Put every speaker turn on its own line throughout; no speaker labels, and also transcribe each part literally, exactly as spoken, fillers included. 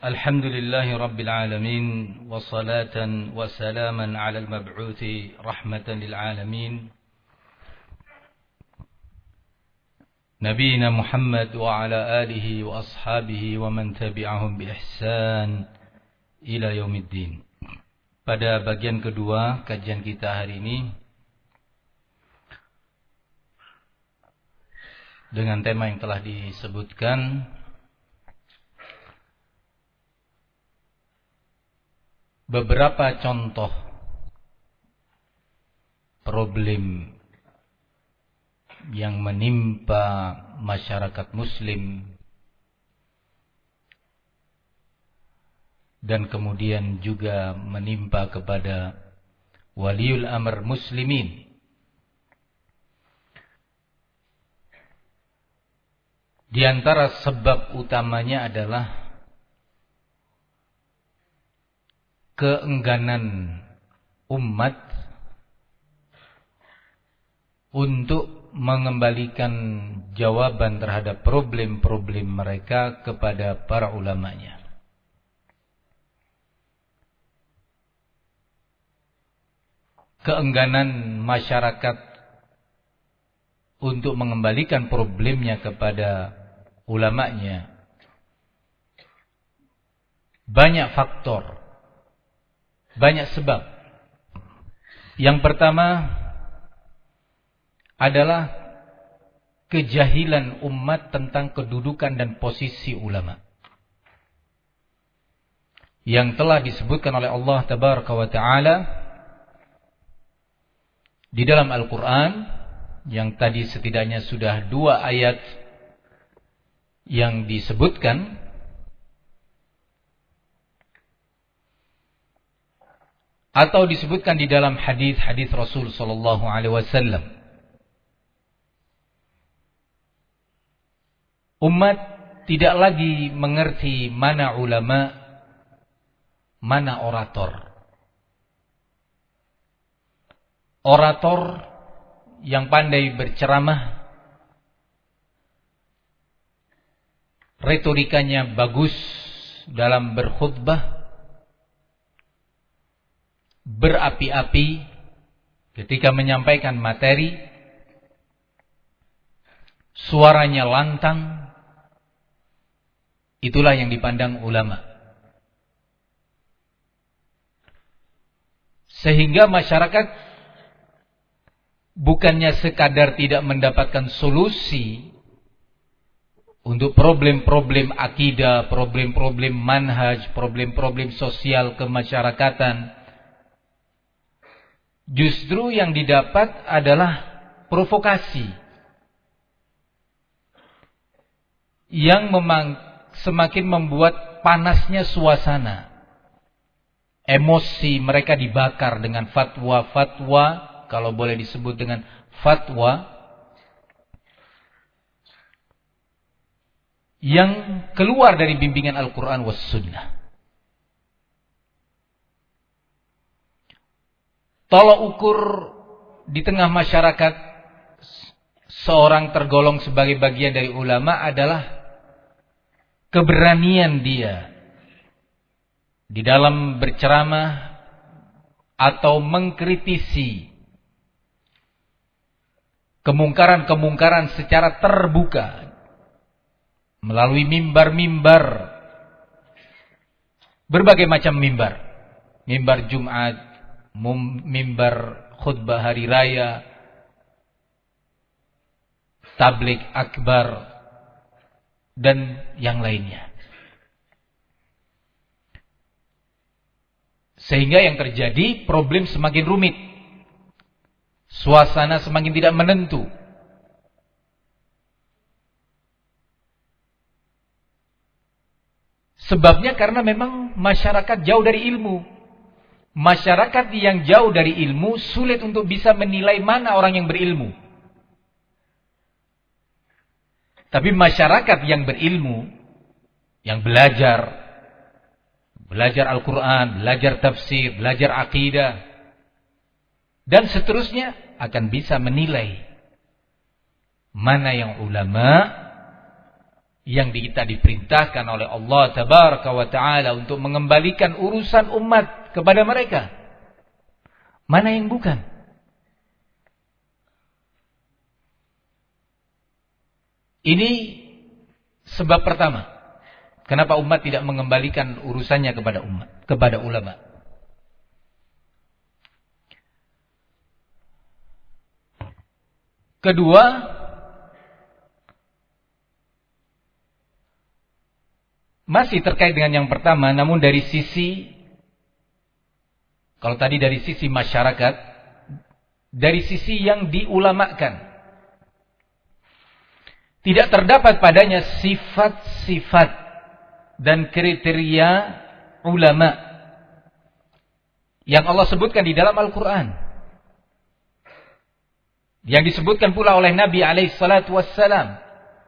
الحمد لله رب العالمين وصلاة وسلاما على المبعوث رحمة للعالمين نبينا محمد وعلى آله وأصحابه ومن تبعهم بإحسان إلى يوم الدين. Pada bagian kedua kajian kita hari ini dengan tema yang telah disebutkan, beberapa contoh problem yang menimpa masyarakat muslim dan kemudian juga menimpa kepada waliul amr muslimin. Di antara sebab utamanya adalah keengganan umat untuk mengembalikan jawaban terhadap problem-problem mereka kepada para ulamanya. Keengganan masyarakat untuk mengembalikan problemnya kepada ulamanya banyak faktor, banyak sebab. Yang pertama adalah kejahilan umat tentang kedudukan dan posisi ulama, yang telah disebutkan oleh Allah Tabaraka wa Ta'ala di dalam Al-Quran, yang tadi setidaknya sudah dua ayat yang disebutkan, atau disebutkan di dalam hadis-hadis Rasul sallallahu alaihi wasallam. Umat tidak lagi mengerti mana ulama, mana orator. Orator yang pandai berceramah, retorikanya bagus dalam berkhutbah, berapi-api ketika menyampaikan materi, suaranya lantang, itulah yang dipandang ulama. Sehingga masyarakat bukannya sekadar tidak mendapatkan solusi untuk problem-problem akidah, problem-problem manhaj, problem-problem sosial kemasyarakatan, justru yang didapat adalah provokasi yang memang semakin membuat panasnya suasana. Emosi mereka dibakar dengan fatwa-fatwa, kalau boleh disebut dengan fatwa, yang keluar dari bimbingan Al-Quran was Sunnah. Tolak ukur di tengah masyarakat seorang tergolong sebagai bagian dari ulama adalah keberanian dia di dalam berceramah atau mengkritisi kemungkaran-kemungkaran secara terbuka melalui mimbar-mimbar, berbagai macam mimbar, mimbar Jumat, mimbar khutbah hari raya, tabligh akbar, dan yang lainnya. Sehingga yang terjadi, problem semakin rumit, suasana semakin tidak menentu. Sebabnya karena memang masyarakat jauh dari ilmu. Masyarakat yang jauh dari ilmu sulit untuk bisa menilai mana orang yang berilmu. Tapi masyarakat yang berilmu, yang belajar, belajar Al-Quran, belajar tafsir, belajar akidah, dan seterusnya, akan bisa menilai mana yang ulama, yang kita diperintahkan oleh Allah Tabaraka wa Ta'ala untuk mengembalikan urusan umat kepada mereka. Mana yang bukan? Ini sebab pertama. Kenapa umat tidak mengembalikan urusannya kepada umat, kepada ulama? Kedua, masih terkait dengan yang pertama, namun dari sisi, kalau tadi dari sisi masyarakat, dari sisi yang diulamakan, tidak terdapat padanya sifat-sifat dan kriteria ulama yang Allah sebutkan di dalam Al-Quran, yang disebutkan pula oleh Nabi alaihi salatu wassalam.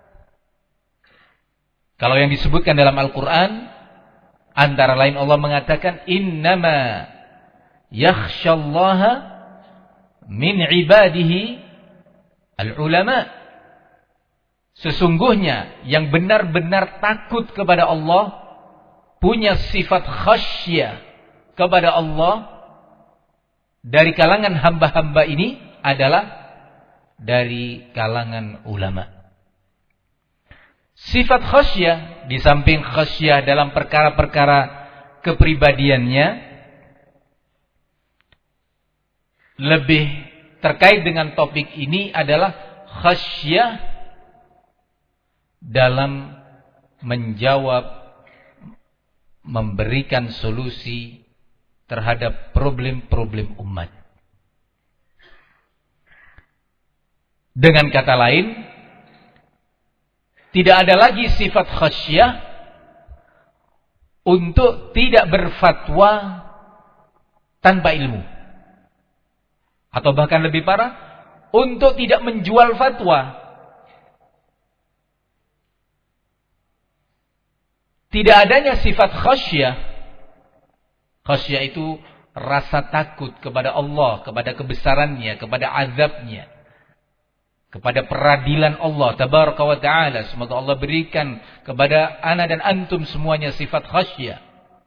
Kalau yang disebutkan dalam Al-Quran, antara lain Allah mengatakan, innama yakhshallaha min ibadihi al-ulama. Sesungguhnya yang benar-benar takut kepada Allah, punya sifat khasyah kepada Allah, dari kalangan hamba-hamba ini adalah dari kalangan ulama. Sifat khasyah, di samping khasyah dalam perkara-perkara kepribadiannya, lebih terkait dengan topik ini adalah khasyah dalam menjawab, memberikan solusi terhadap problem-problem umat. Dengan kata lain, tidak ada lagi sifat khasyah untuk tidak berfatwa tanpa ilmu. Atau bahkan lebih parah, untuk tidak menjual fatwa. Tidak adanya sifat khasyah. Khasyah itu rasa takut kepada Allah, kepada kebesarannya, kepada azabnya, kepada peradilan Allah Tabaraka wa Ta'ala. Semoga Allah berikan kepada ana dan antum semuanya sifat khasyah.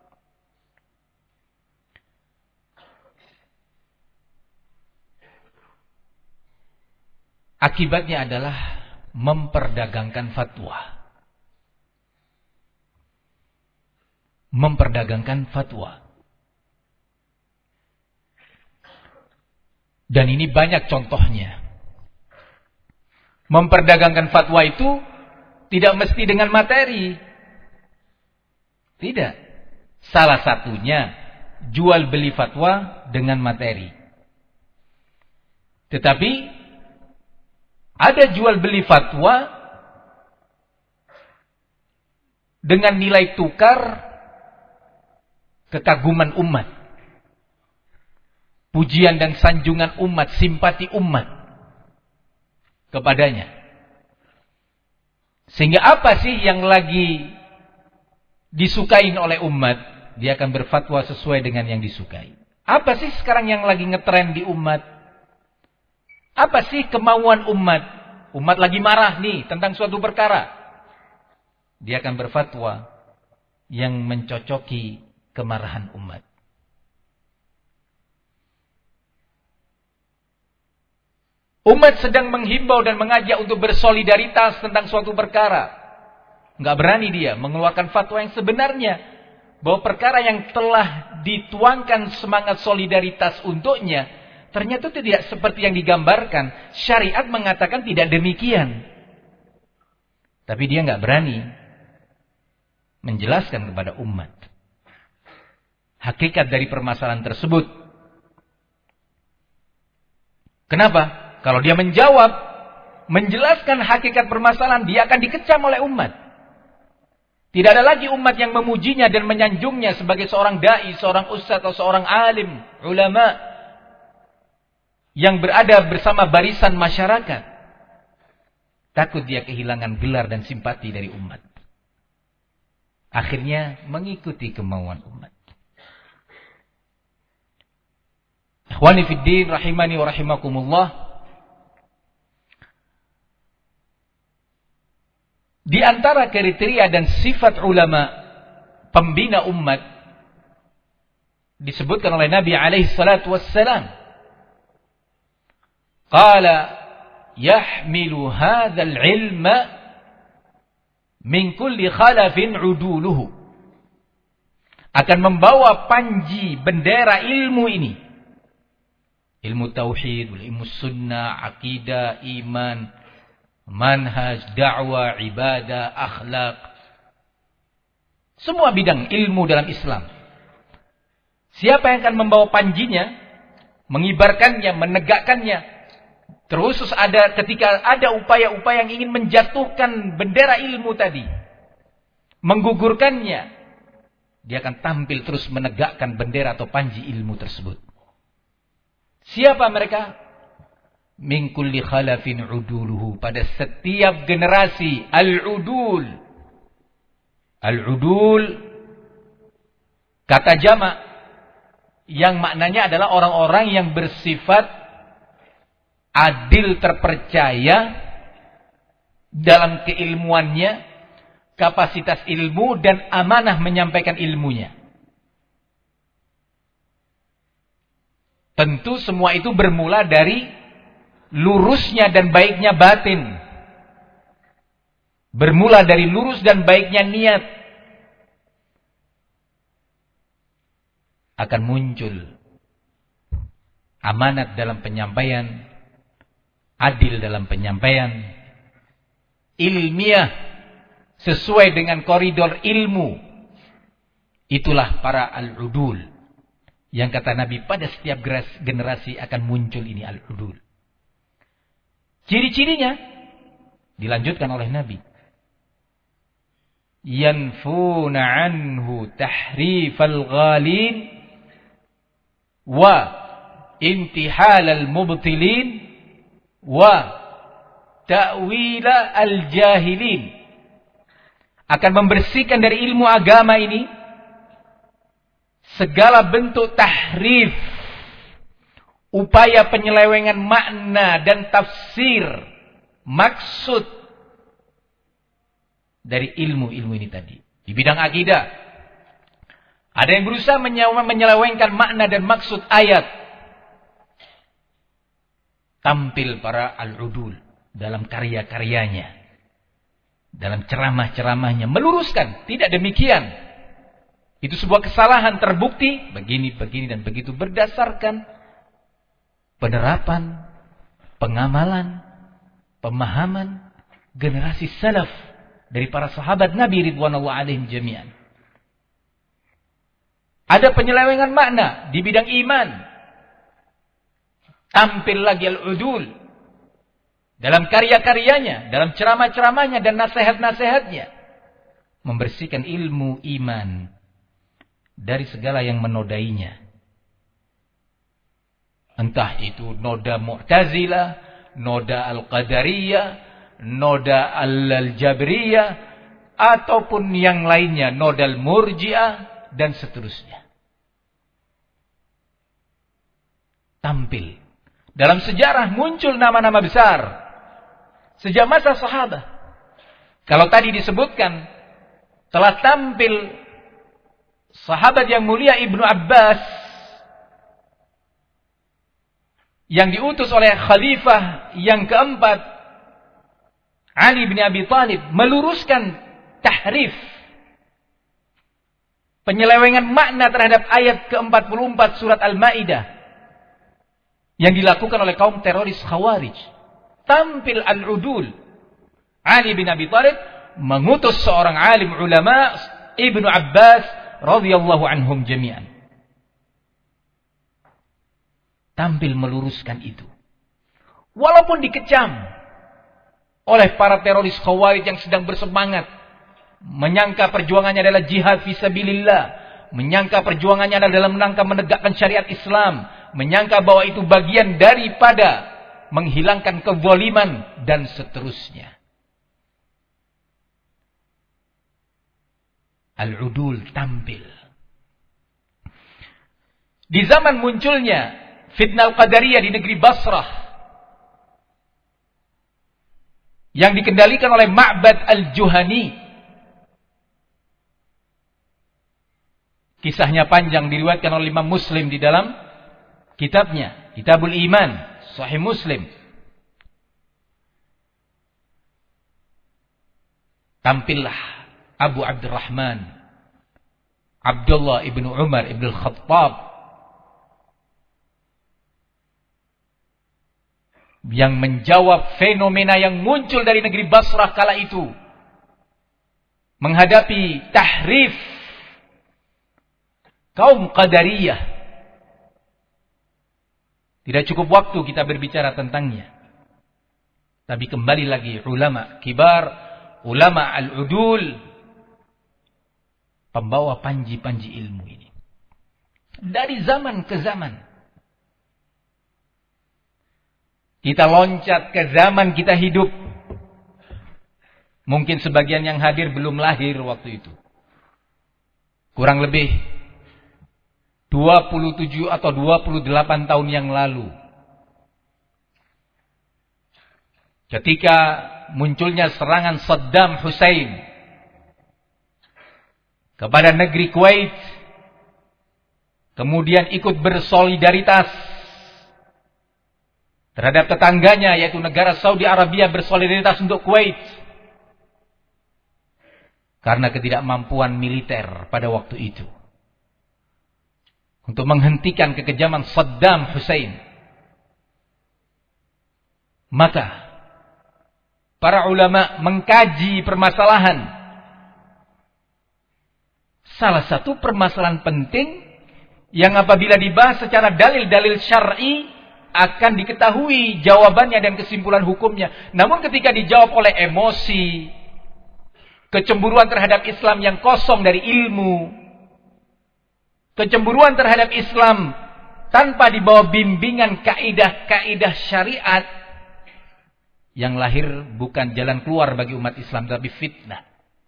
Akibatnya adalah memperdagangkan fatwa. Memperdagangkan fatwa. Dan ini banyak contohnya. Memperdagangkan fatwa itu tidak mesti dengan materi. Tidak. Salah satunya jual beli fatwa dengan materi. Tetapi ada jual beli fatwa dengan nilai tukar kekaguman umat, pujian dan sanjungan umat, simpati umat kepadanya. Sehingga apa sih yang lagi disukain oleh umat, dia akan berfatwa sesuai dengan yang disukai. Apa sih sekarang yang lagi ngetren di umat? Apa sih kemauan umat? Umat lagi marah nih tentang suatu perkara, dia akan berfatwa yang mencocoki kemarahan umat. Umat sedang menghimbau dan mengajak untuk bersolidaritas tentang suatu perkara. Enggak berani dia mengeluarkan fatwa yang sebenarnya, bahwa perkara yang telah dituangkan semangat solidaritas untuknya ternyata tidak seperti yang digambarkan. Syariat mengatakan tidak demikian. Tapi dia enggak berani menjelaskan kepada umat hakikat dari permasalahan tersebut. Kenapa? Kalau dia menjawab, menjelaskan hakikat permasalahan, dia akan dikecam oleh umat. Tidak ada lagi umat yang memujinya dan menyanjungnya sebagai seorang dai, seorang ustaz atau seorang alim, ulama yang berada bersama barisan masyarakat. Takut dia kehilangan gelar dan simpati dari umat. Akhirnya mengikuti kemauan umat. Ikhwani fid din rahimani wa rahimakumullah. Di antara kriteria dan sifat ulama pembina umat disebutkan oleh Nabi alaihi salatu wassalam, qala yahmilu hadzal ilma min kulli khalafin uduluhu, akan membawa panji bendera ilmu ini, ilmu tauhid, ilmu sunnah, akidah, iman, manhaj, dakwah, ibadah, akhlak, semua bidang ilmu dalam Islam. Siapa yang akan membawa panjinya, mengibarkannya, menegakkannya, terus ada ketika ada upaya-upaya yang ingin menjatuhkan bendera ilmu tadi, menggugurkannya, dia akan tampil terus menegakkan bendera atau panji ilmu tersebut. Siapa mereka? Min kulli khalafin uduluhu, pada setiap generasi al-udul. Al-udul kata jamak yang maknanya adalah orang-orang yang bersifat adil, terpercaya dalam keilmuannya, kapasitas ilmu, dan amanah menyampaikan ilmunya. Tentu semua itu bermula dari lurusnya dan baiknya batin. Bermula dari lurus dan baiknya niat. Akan muncul amanat dalam penyampaian, adil dalam penyampaian, ilmiah sesuai dengan koridor ilmu. Itulah para al-udul. Yang kata Nabi, pada setiap generasi akan muncul ini al-udul. Ciri-cirinya dilanjutkan oleh Nabi. Yanfuna anhu tahrifal ghalin wa intihalal mubtilin wa ta'wila al-jahilin. Akan membersihkan dari ilmu agama ini segala bentuk tahrif, upaya penyelewengan makna dan tafsir maksud dari ilmu-ilmu ini tadi. Di bidang akidah, ada yang berusaha menyelewengkan makna dan maksud ayat. Tampil para al-udul dalam karya-karyanya, dalam ceramah-ceramahnya, meluruskan. Tidak demikian. Itu sebuah kesalahan terbukti, begini, begini, dan begitu, berdasarkan penerapan, pengamalan, pemahaman generasi salaf dari para sahabat Nabi ridwanullah alaihim jami'an. Ada penyelewengan makna di bidang iman. Tampil lagi al-udul dalam karya-karyanya, dalam ceramah-ceramahnya dan nasihat-nasihatnya, membersihkan ilmu iman dari segala yang menodainya. Entah itu noda Mu'tazilah, noda Al-Qadariyah, noda Al-Jabriyah, ataupun yang lainnya, noda Al-Murji'ah, dan seterusnya. Tampil. Dalam sejarah muncul nama-nama besar sejak masa sahabat. Kalau tadi disebutkan telah tampil sahabat yang mulia Ibnu Abbas yang diutus oleh khalifah yang keempat Ali bin Abi Thalib, meluruskan tahrif, penyelewengan makna terhadap ayat ke empat puluh empat surat Al-Maidah yang dilakukan oleh kaum teroris Khawarij. Tampil al-udul. Ali bin Abi Thalib mengutus seorang alim ulama, Ibnu Abbas radhiyallahu anhum jami'an. Tampil meluruskan itu. Walaupun dikecam oleh para teroris Khawarij yang sedang bersemangat, menyangka perjuangannya adalah jihad fisabilillah, menyangka perjuangannya adalah dalam rangka menegakkan syariat Islam, menyangka bahwa itu bagian daripada menghilangkan kezaliman dan seterusnya. Al-udul tampil. Di zaman munculnya fitnah Al-Qadariyah di negeri Basrah, yang dikendalikan oleh Ma'bad al-Juhani. Kisahnya panjang, diriwayatkan oleh Imam Muslim di dalam kitabnya, Kitabul Iman, Sahih Muslim. Tampillah Abu Abdurrahman Abdullah ibn Umar ibn Khattab yang menjawab fenomena yang muncul dari negeri Basrah kala itu, menghadapi tahrif kaum Qadariyah. Tidak cukup waktu kita berbicara tentangnya. Tapi kembali lagi ulama kibar, ulama al-udul, pembawa panji-panji ilmu ini. Dari zaman ke zaman. Kita loncat ke zaman kita hidup. Mungkin sebagian yang hadir belum lahir waktu itu. Kurang lebih dua puluh tujuh atau dua puluh delapan tahun yang lalu. Ketika munculnya serangan Saddam Hussein kepada negeri Kuwait, kemudian ikut bersolidaritas terhadap tetangganya, yaitu negara Saudi Arabia bersolidaritas untuk Kuwait karena ketidakmampuan militer pada waktu itu untuk menghentikan kekejaman Saddam Hussein. Maka para ulama mengkaji permasalahan. Salah satu permasalahan penting yang apabila dibahas secara dalil-dalil syar'i akan diketahui jawabannya dan kesimpulan hukumnya. Namun ketika dijawab oleh emosi, kecemburuan terhadap Islam yang kosong dari ilmu, kecemburuan terhadap Islam tanpa dibawa bimbingan kaidah-kaidah syariat, yang lahir bukan jalan keluar bagi umat Islam, tapi fitnah.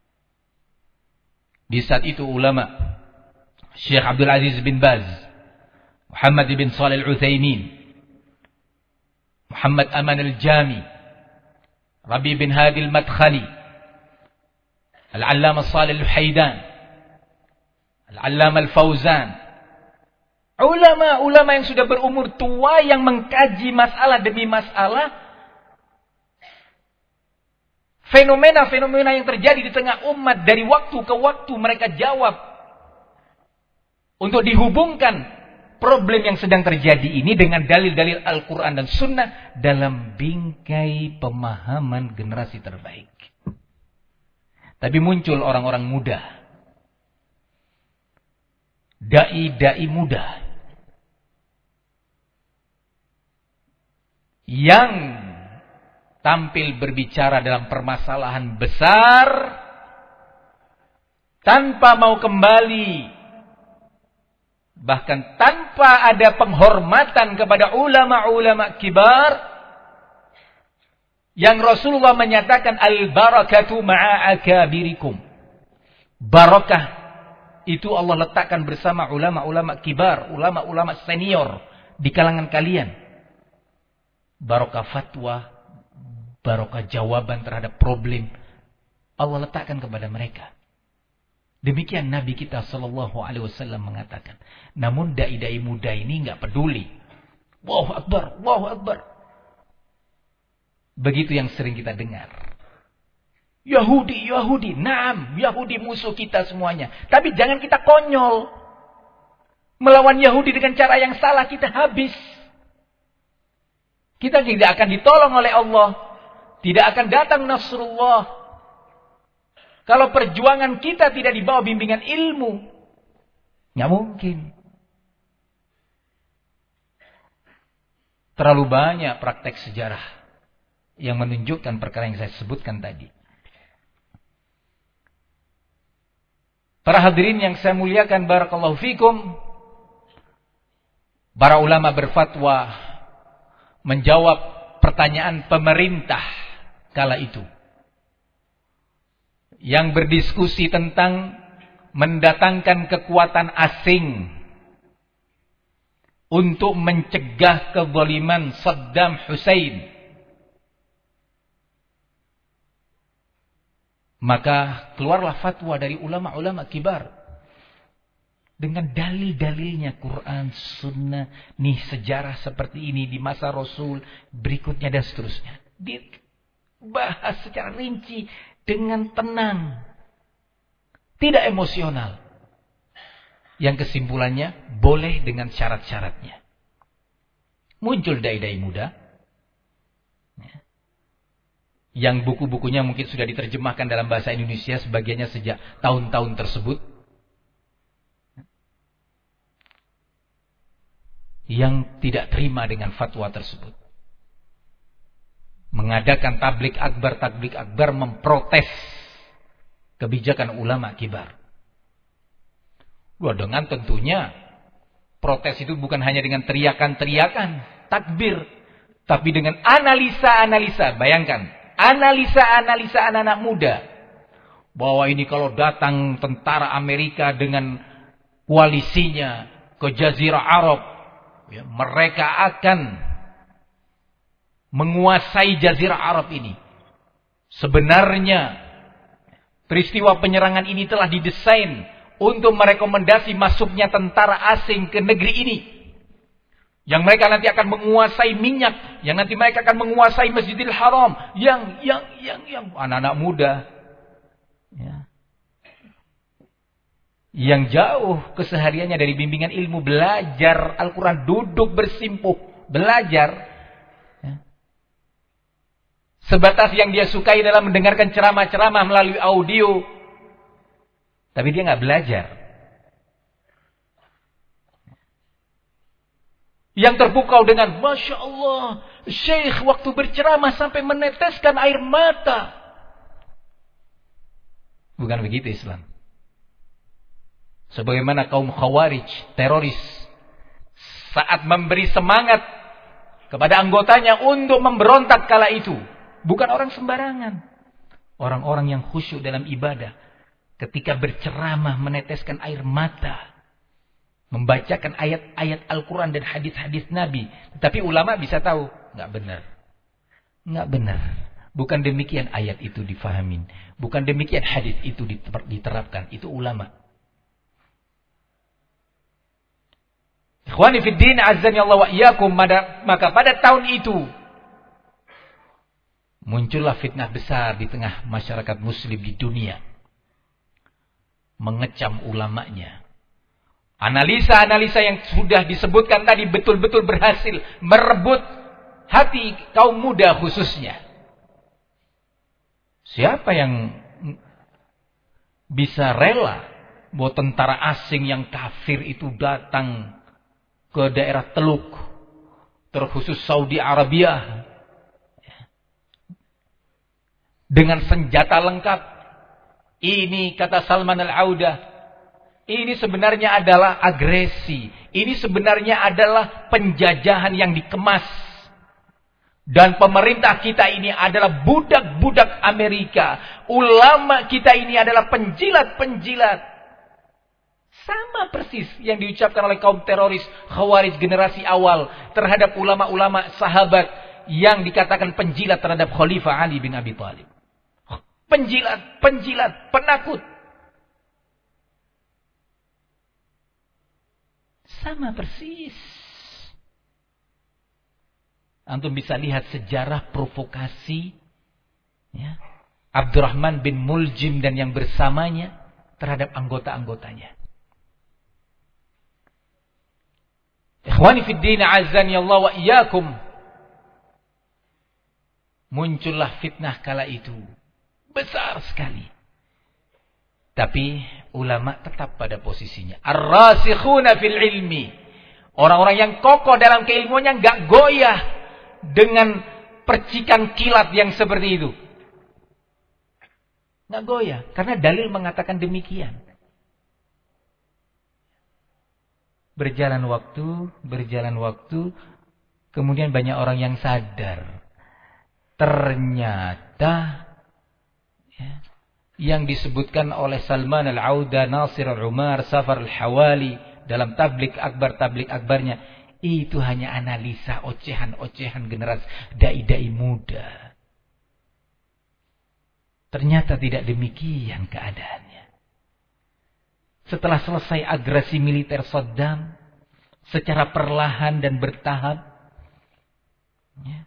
Di saat itu ulama Syekh Abdul Aziz bin Baz, Muhammad bin Shalih Al-Utsaimin, Muhammad Aman Al-Jami, Rabi bin Hadi Al-Madkhali, Al-Allamah Shalih Al-Haidan, Al-Allamah Al-Fauzan, ulama-ulama yang sudah berumur tua yang mengkaji masalah demi masalah, fenomena-fenomena yang terjadi di tengah umat dari waktu ke waktu mereka jawab untuk dihubungkan problem yang sedang terjadi ini dengan dalil-dalil Al-Quran dan Sunnah dalam bingkai pemahaman generasi terbaik. Tapi muncul orang-orang muda, dai-dai muda yang tampil berbicara dalam permasalahan besar tanpa mau kembali, bahkan tanpa ada penghormatan kepada ulama-ulama kibar yang Rasulullah menyatakan al-barakatu ma'a akabirikum. Barakah itu Allah letakkan bersama ulama-ulama kibar, ulama-ulama senior di kalangan kalian. Barakah fatwa, barakah jawaban terhadap problem Allah letakkan kepada mereka. Demikian Nabi kita sallallahu alaihi wasallam mengatakan. Namun dai-dai muda ini enggak peduli. Allahu Akbar, Allahu Akbar. Begitu yang sering kita dengar. Yahudi, Yahudi, naam, Yahudi musuh kita semuanya. Tapi jangan kita konyol. Melawan Yahudi dengan cara yang salah kita habis. Kita tidak akan ditolong oleh Allah. Tidak akan datang Nasrullah kalau perjuangan kita tidak dibawa bimbingan ilmu. Nggak mungkin. Terlalu banyak praktek sejarah yang menunjukkan perkara yang saya sebutkan tadi. Para hadirin yang saya muliakan, barakallahu fikum. Para ulama berfatwa menjawab pertanyaan pemerintah kala itu, yang berdiskusi tentang mendatangkan kekuatan asing untuk mencegah kezaliman Saddam Hussein. Maka keluarlah fatwa dari ulama-ulama kibar. Dengan dalil-dalilnya Quran, Sunnah, nih sejarah seperti ini di masa Rasul, berikutnya dan seterusnya. Dibahas secara rinci dengan tenang. Tidak emosional. Yang kesimpulannya, boleh dengan syarat-syaratnya. Muncul dai-dai muda. Yang buku-bukunya mungkin sudah diterjemahkan dalam bahasa Indonesia sebagiannya sejak tahun-tahun tersebut. Yang tidak terima dengan fatwa tersebut. Mengadakan tablik akbar, tablik akbar memprotes kebijakan ulama kibar. Wah, dengan tentunya protes itu bukan hanya dengan teriakan-teriakan, takbir. Tapi dengan analisa-analisa, bayangkan. Analisa-analisa anak-anak muda. Bahwa ini kalau datang tentara Amerika dengan koalisinya ke Jazirah Arab, ya, mereka akan menguasai Jazirah Arab ini. Sebenarnya peristiwa penyerangan ini telah didesain untuk merekomendasi masuknya tentara asing ke negeri ini. Yang mereka nanti akan menguasai minyak, yang nanti mereka akan menguasai Masjidil Haram, yang yang yang yang anak-anak muda, ya, yang jauh kesehariannya dari bimbingan ilmu, belajar Al-Quran, duduk bersimpuh belajar, ya. Sebatas yang dia sukai dalam mendengarkan ceramah-ceramah melalui audio, tapi dia nggak belajar. Yang terpukau dengan Masya Allah, Syekh waktu berceramah sampai meneteskan air mata. Bukan begitu Islam. Sebagaimana kaum Khawarij, teroris, saat memberi semangat kepada anggotanya untuk memberontak kala itu. Bukan orang sembarangan. Orang-orang yang khusyuk dalam ibadah. Ketika berceramah meneteskan air mata. Membacakan ayat-ayat Al-Quran dan hadis-hadis Nabi. Tapi ulama bisa tahu. Nggak benar. Nggak benar. Bukan demikian ayat itu difahamin. Bukan demikian hadis itu diterapkan. Itu ulama. Ikhwani fid din, azzani Allah wa iyyakum. Maka pada tahun itu muncullah fitnah besar di tengah masyarakat muslim di dunia. Mengecam ulamanya. Analisa-analisa yang sudah disebutkan tadi betul-betul berhasil merebut hati kaum muda khususnya. Siapa yang bisa rela bahwa tentara asing yang kafir itu datang ke daerah Teluk, terkhusus Saudi Arabia, dengan senjata lengkap? Ini kata Salman Al-Audah, ini sebenarnya adalah agresi. Ini sebenarnya adalah penjajahan yang dikemas. Dan pemerintah kita ini adalah budak-budak Amerika. Ulama kita ini adalah penjilat-penjilat. Sama persis yang diucapkan oleh kaum teroris Khawarij generasi awal terhadap ulama-ulama sahabat yang dikatakan penjilat terhadap Khalifah Ali bin Abi Thalib. Penjilat, penjilat, penakut. Sama persis. Antum bisa lihat sejarah provokasi, ya, Abdurrahman bin Muljim dan yang bersamanya terhadap anggota-anggotanya. Ikhwani fid din, azani Allah wa iyyakum. Muncullah fitnah kala itu. Besar sekali. Tapi ulama tetap pada posisinya. Ar-rasikhuna fil ilmi. Orang-orang yang kokoh dalam keilmuannya enggak goyah dengan percikan kilat yang seperti itu. Enggak goyah. Karena dalil mengatakan demikian. Berjalan waktu, berjalan waktu. Kemudian banyak orang yang sadar. Ternyata ya, yang disebutkan oleh Salman Al-Auda, Nasir Al-Umar, Safar Al-Hawali dalam tablik akbar, tablik akbarnya, itu hanya analisa ocehan-ocehan generasi dai-dai muda. Ternyata tidak demikian keadaannya. Setelah selesai agresi militer Saddam, secara perlahan dan bertahap, ya,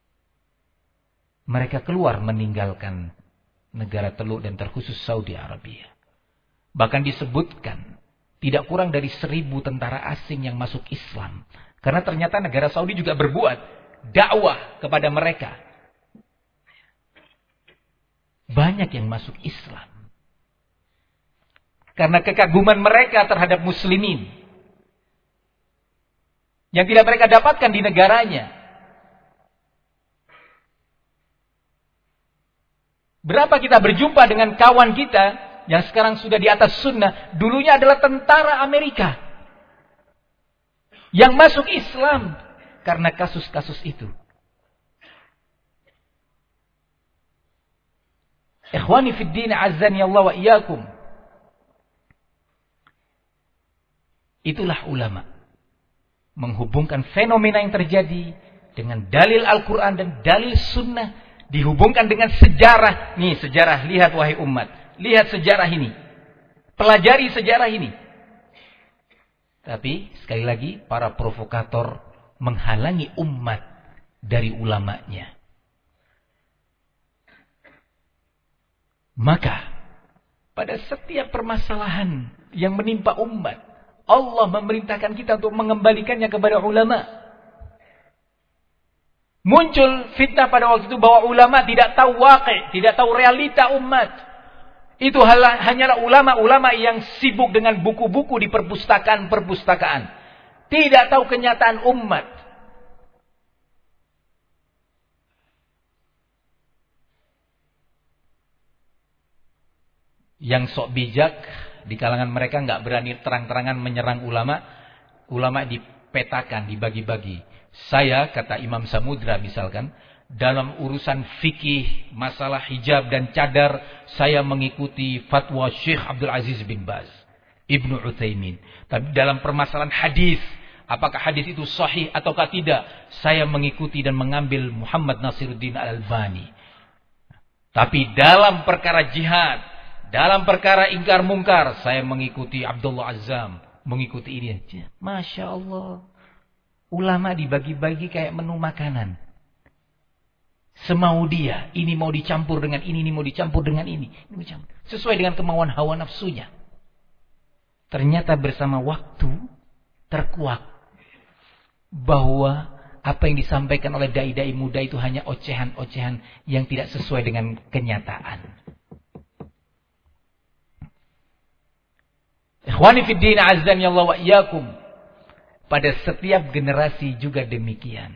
mereka keluar meninggalkan negara Teluk dan terkhusus Saudi Arabia. Bahkan disebutkan tidak kurang dari seribu tentara asing yang masuk Islam. Karena ternyata negara Saudi juga berbuat dakwah kepada mereka. Banyak yang masuk Islam. Karena kekaguman mereka terhadap muslimin. Yang tidak mereka dapatkan di negaranya. Berapa kita berjumpa dengan kawan kita yang sekarang sudah di atas sunnah. Dulunya adalah tentara Amerika. Yang masuk Islam karena kasus-kasus itu. Ikhwani fid din azzani Allah wa iyyakum. Itulah ulama. Menghubungkan fenomena yang terjadi dengan dalil Al-Quran dan dalil sunnah. Dihubungkan dengan sejarah. Nih sejarah, lihat wahai umat. Lihat sejarah ini. Pelajari sejarah ini. Tapi sekali lagi para provokator menghalangi umat dari ulamanya. Maka pada setiap permasalahan yang menimpa umat, Allah memerintahkan kita untuk mengembalikannya kepada ulama. Muncul fitnah pada waktu itu bahwa ulama tidak tahu waqi', tidak tahu realita umat. Itu hanyalah ulama-ulama yang sibuk dengan buku-buku di perpustakaan-perpustakaan. Tidak tahu kenyataan umat. Yang sok bijak di kalangan mereka nggak berani terang-terangan menyerang ulama. Ulama dipetakan, dibagi-bagi. Saya, kata Imam Samudra misalkan, dalam urusan fikih, masalah hijab dan cadar, saya mengikuti fatwa Syekh Abdul Aziz bin Baz, Ibnu Utsaimin. Tapi dalam permasalahan hadis, apakah hadis itu sahih ataukah tidak, saya mengikuti dan mengambil Muhammad Nasiruddin Al-Albani. Tapi dalam perkara jihad, dalam perkara ingkar mungkar, saya mengikuti Abdullah Azzam, mengikuti ini. Masya Allah. Ulama dibagi-bagi kayak menu makanan. Semau dia. Ini mau dicampur dengan ini, ini mau dicampur dengan ini. Ini dicampur. Sesuai dengan kemauan hawa nafsunya. Ternyata bersama waktu terkuak bahwa apa yang disampaikan oleh dai-dai muda itu hanya ocehan-ocehan yang tidak sesuai dengan kenyataan. Ikhwani fid din azzani Allah wa iyyakum. Pada setiap generasi juga demikian.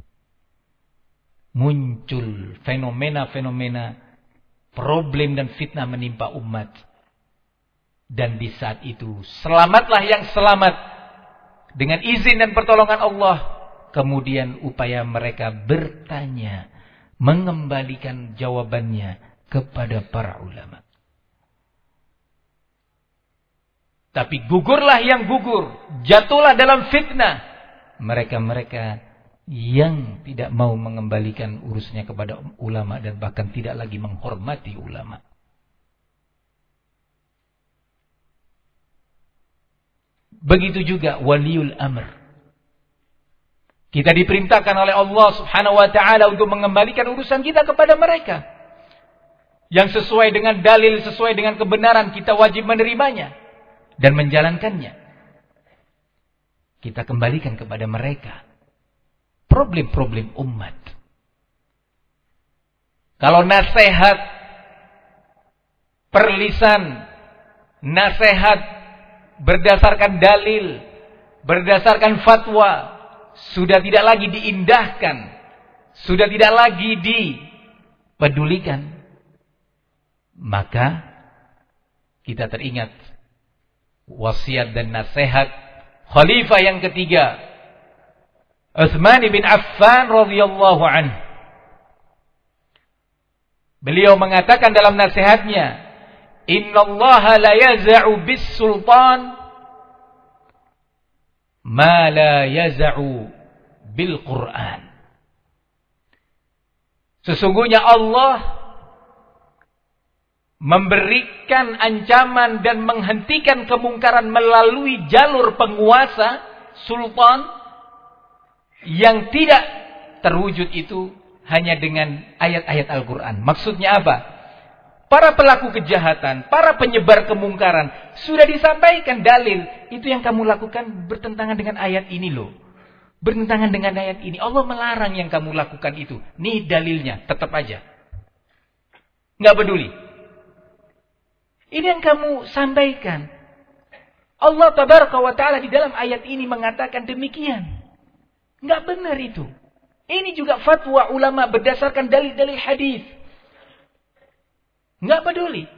Muncul fenomena-fenomena problem dan fitnah menimpa umat. Dan di saat itu selamatlah yang selamat dengan izin dan pertolongan Allah. Kemudian upaya mereka bertanya, mengembalikan jawabannya kepada para ulama. Tapi gugurlah yang gugur, jatuhlah dalam fitnah mereka-mereka yang tidak mau mengembalikan urusnya kepada ulama dan bahkan tidak lagi menghormati ulama. Begitu juga waliul amr. Kita diperintahkan oleh Allah Subhanahu wa taala untuk mengembalikan urusan kita kepada mereka. Yang sesuai dengan dalil, sesuai dengan kebenaran, kita wajib menerimanya dan menjalankannya. Kita kembalikan kepada mereka problem-problem umat. Kalau nasihat perlisan, nasihat berdasarkan dalil, berdasarkan fatwa, sudah tidak lagi diindahkan, sudah tidak lagi dipedulikan, maka kita teringat wasiat dan nasihat khalifah yang ketiga, Utsman bin Affan radhiyallahu anhu. Beliau mengatakan dalam nasihatnya, "Innallaha la yaz'u bis sultan ma la yaz'u bil Qur'an." Sesungguhnya Allah memberikan ancaman dan menghentikan kemungkaran melalui jalur penguasa, sultan, yang tidak terwujud itu hanya dengan ayat-ayat Al-Quran. Maksudnya apa? Para pelaku kejahatan, para penyebar kemungkaran, sudah disampaikan dalil. Itu yang kamu lakukan bertentangan dengan ayat ini loh. Bertentangan dengan ayat ini. Allah melarang yang kamu lakukan itu. Nih dalilnya, tetap aja. Nggak peduli. Ini yang kamu sampaikan. Allah tabaraka wa ta'ala di dalam ayat ini mengatakan demikian. Nggak benar itu. Ini juga fatwa ulama berdasarkan dalil-dalil hadis. Nggak peduli.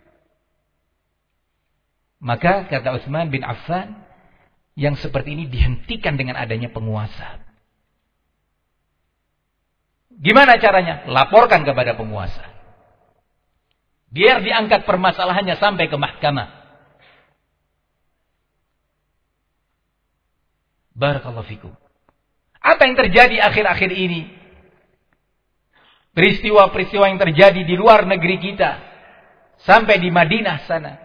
Maka kata Utsman bin Affan, yang seperti ini dihentikan dengan adanya penguasa. Gimana caranya? Laporkan kepada penguasa. Biar diangkat permasalahannya sampai ke mahkamah. Barakallahu fikum. Apa yang terjadi akhir-akhir ini? Peristiwa-peristiwa yang terjadi di luar negeri kita. Sampai di Madinah sana.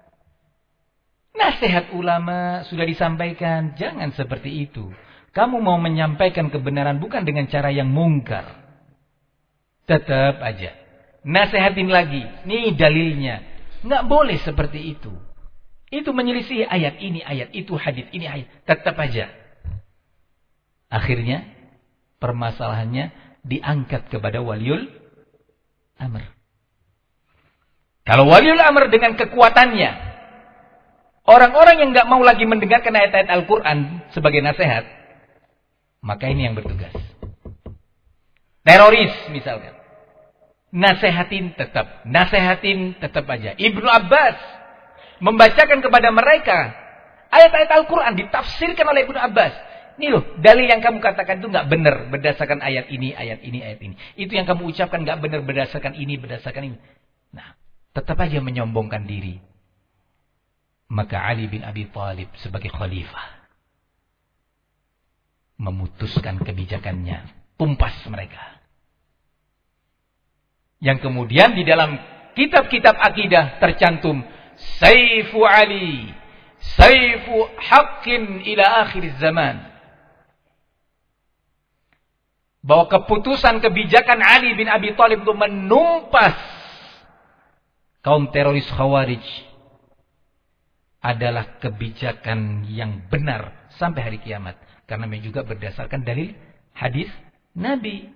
Nasihat ulama sudah disampaikan. Jangan seperti itu. Kamu mau menyampaikan kebenaran bukan dengan cara yang mungkar. Tetap aja. Nasihatin lagi. Nih dalilnya. Nggak boleh seperti itu. Itu menyelisih ayat ini, ayat itu, hadis ini, ayat. Tetap aja. Akhirnya permasalahannya diangkat kepada waliul amr. Kalau waliul amr dengan kekuatannya, orang-orang yang nggak mau lagi mendengarkan ayat-ayat Al-Quran sebagai nasihat, maka ini yang bertugas. Teroris misalkan, nasihatin tetap, nasihatin tetap aja. Ibnu Abbas membacakan kepada mereka ayat-ayat Al-Quran ditafsirkan oleh Ibnu Abbas. Ini loh, dalil yang kamu katakan itu nggak benar berdasarkan ayat ini, ayat ini, ayat ini. Itu yang kamu ucapkan nggak benar berdasarkan ini, berdasarkan ini. Nah, tetap aja menyombongkan diri. Maka Ali bin Abi Thalib sebagai khalifah memutuskan kebijakannya, tumpas mereka. Yang kemudian di dalam kitab-kitab akidah tercantum Saifu Ali, Saifu Haqqin ila akhir zaman. Bahwa keputusan kebijakan Ali bin Abi Thalib itu menumpas kaum teroris Khawarij adalah kebijakan yang benar sampai hari kiamat. Karena memang juga berdasarkan dalil hadis Nabi.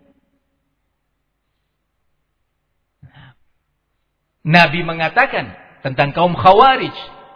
Nabi mengatakan tentang kaum Khawarij,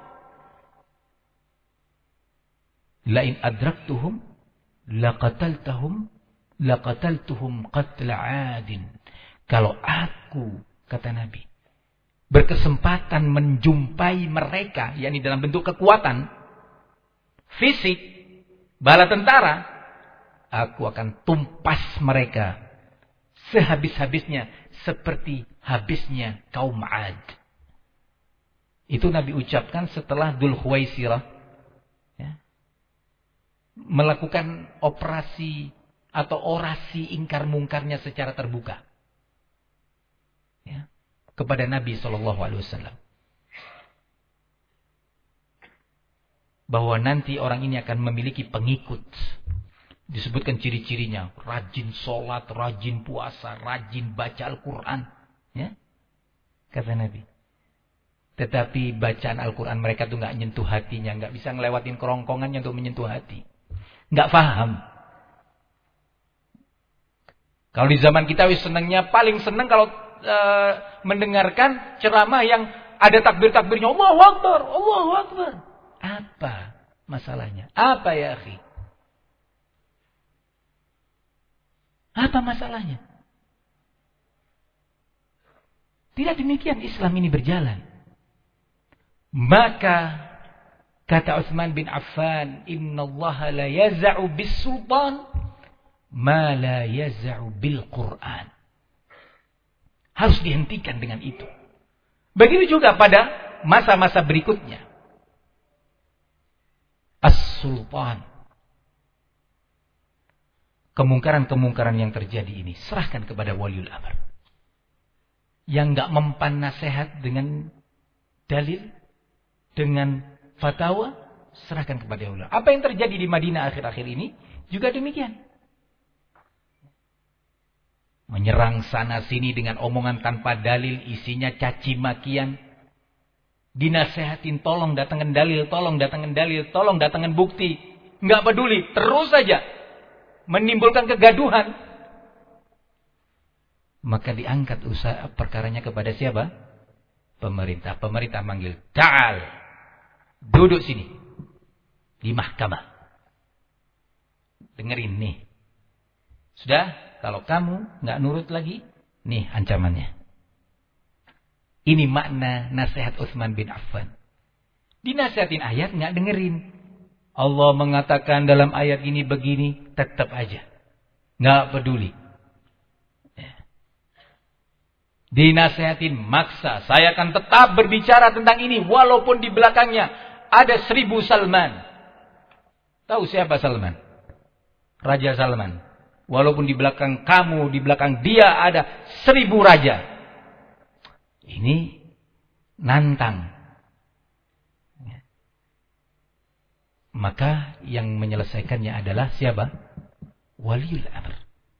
lain adraktuhum laqataltahum laqataltuhum qatla 'adin. Kalau aku, kata Nabi, berkesempatan menjumpai mereka, yakni dalam bentuk kekuatan fisik, bala tentara, aku akan tumpas mereka sehabis-habisnya seperti habisnya kaum 'Ad. Itu Nabi ucapkan setelah Dzul Khuwaisirah ya, melakukan operasi atau orasi ingkar mungkarnya secara terbuka ya, kepada Nabi shallallahu alaihi wasallam, bahwa nanti orang ini akan memiliki pengikut. Disebutkan ciri-cirinya, rajin sholat, rajin puasa, rajin baca Al-Quran ya, kata Nabi. Tetapi bacaan Al-Quran mereka tuh nggak nyentuh hatinya, nggak bisa ngelewatin kerongkongannya untuk menyentuh hati, nggak paham. Kalau di zaman kita wis senangnya, paling senang kalau e, mendengarkan ceramah yang ada takbir-takbirnya, Allahu Akbar, Allahu Akbar. Apa masalahnya? Apa ya akhi? Apa masalahnya? Tidak demikian Islam ini berjalan. Maka kata Utsman bin Affan, innallaha la yaz'u bis-sultan ma la yaz'u bil Qur'an. Harus dihentikan dengan itu. Begitu juga pada masa-masa berikutnya. As-sultan. Kemungkaran-kemungkaran yang terjadi ini serahkan kepada waliul amr. yang nggak mempan nasihat dengan dalil, dengan fatwa, serahkan kepada ulama. Apa yang terjadi di Madinah akhir-akhir ini juga demikian. Menyerang sana sini dengan omongan tanpa dalil, isinya caci makian. Dinasehatin, tolong datangkan dalil, tolong datangkan dalil, tolong datangkan bukti. Nggak peduli, terus saja menimbulkan kegaduhan. Maka diangkat usaha perkaranya kepada siapa? Pemerintah. Pemerintah manggil, ta'al, duduk sini di mahkamah. Dengerin nih. Sudah, kalau kamu nggak nurut lagi, nih ancamannya. Ini makna nasihat Utsman bin Affan. Dinasihatin ayat nggak dengerin. Allah mengatakan dalam ayat ini begini, tetap aja nggak peduli. Dinasihatin maksa, saya akan tetap berbicara tentang ini walaupun di belakangnya ada seribu Salman. Tahu siapa Salman? Raja Salman. Walaupun di belakang kamu, di belakang dia ada seribu raja. Ini nantang. Maka yang menyelesaikannya adalah siapa? Waliul amr.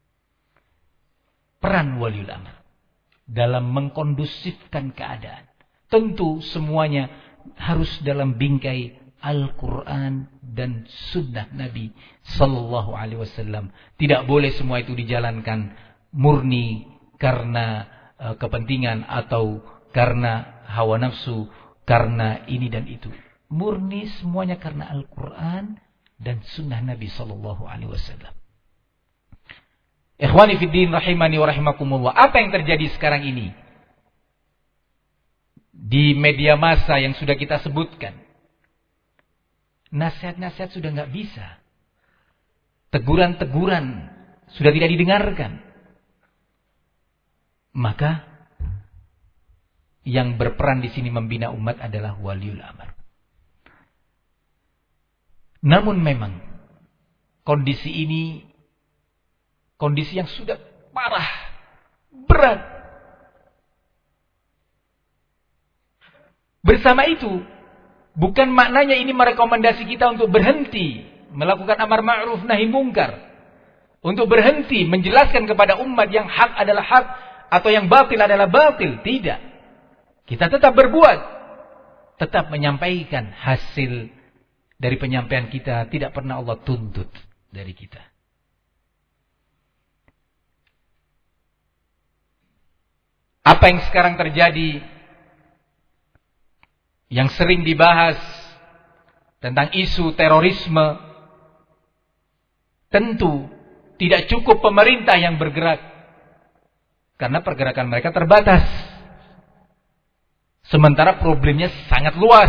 Peran waliul amr dalam mengkondusifkan keadaan. Tentu semuanya harus dalam bingkai Al-Quran dan Sunnah Nabi Sallallahu Alaihi Wasallam. Tidak boleh semua itu dijalankan murni karena uh, kepentingan atau karena hawa nafsu, karena ini dan itu. Murni semuanya karena Al-Quran dan Sunnah Nabi Sallallahu Alaihi Wasallam. Ikhwani fiddin rahimani wa rahimakumullah. Apa yang terjadi sekarang ini di media massa yang sudah kita sebutkan? Nasihat-nasihat sudah nggak bisa. Teguran-teguran sudah tidak didengarkan. Maka yang berperan di sini membina umat adalah waliul amr. Namun memang kondisi ini kondisi yang sudah parah, berat. Bersama itu, bukan maknanya ini merekomendasi kita untuk berhenti melakukan amar ma'ruf nahi mungkar. Untuk berhenti menjelaskan kepada umat yang hak adalah hak atau yang batil adalah batil. Tidak. Kita tetap berbuat. Tetap menyampaikan hasil dari penyampaian kita. Tidak pernah Allah tuntut dari kita. Apa yang sekarang terjadi, yang sering dibahas tentang isu terorisme, tentu tidak cukup pemerintah yang bergerak, karena pergerakan mereka terbatas. Sementara problemnya sangat luas.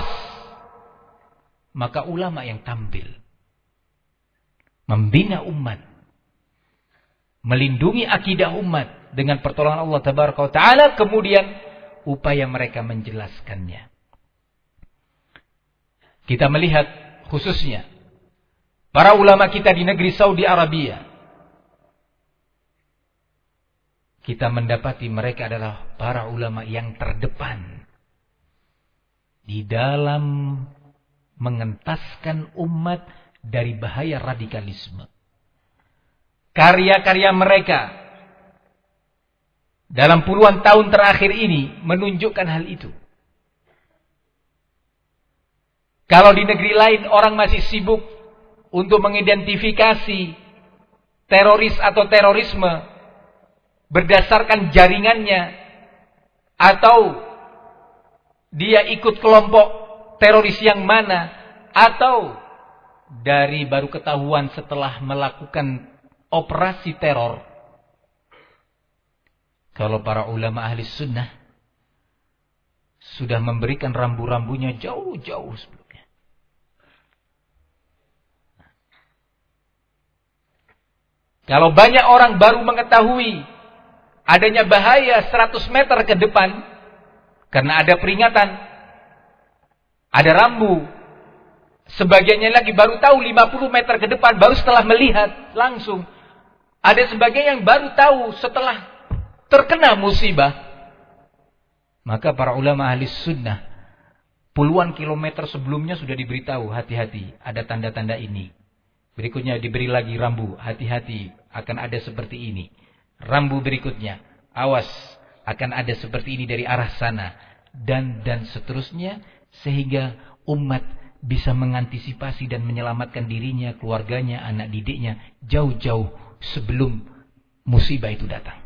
Maka ulama yang tampil membina umat, melindungi akidah umat dengan pertolongan Allah Tabaraka wa Ta'ala, kemudian upaya mereka menjelaskannya. Kita melihat khususnya para ulama kita di negeri Saudi Arabia. Kita mendapati mereka adalah para ulama yang terdepan di dalam mengentaskan umat dari bahaya radikalisme. Karya-karya mereka dalam puluhan tahun terakhir ini menunjukkan hal itu. Kalau di negeri lain orang masih sibuk untuk mengidentifikasi teroris atau terorisme berdasarkan jaringannya, atau dia ikut kelompok teroris yang mana, atau dari baru ketahuan setelah melakukan operasi teror. Kalau para ulama ahli sunnah sudah memberikan rambu-rambunya jauh-jauh sebelumnya. Kalau banyak orang baru mengetahui adanya bahaya seratus meter ke depan, karena ada peringatan, ada rambu. Sebagiannya lagi baru tahu lima puluh meter ke depan, baru setelah melihat langsung. Ada sebagian yang baru tahu setelah terkena musibah. Maka para ulama ahli sunnah puluhan kilometer sebelumnya sudah diberitahu, hati-hati, ada tanda-tanda ini. Berikutnya diberi lagi rambu, hati-hati, akan ada seperti ini. Rambu berikutnya, awas, akan ada seperti ini dari arah sana. Dan dan seterusnya, sehingga umat bisa mengantisipasi dan menyelamatkan dirinya, keluarganya, anak didiknya, jauh-jauh sebelum musibah itu datang.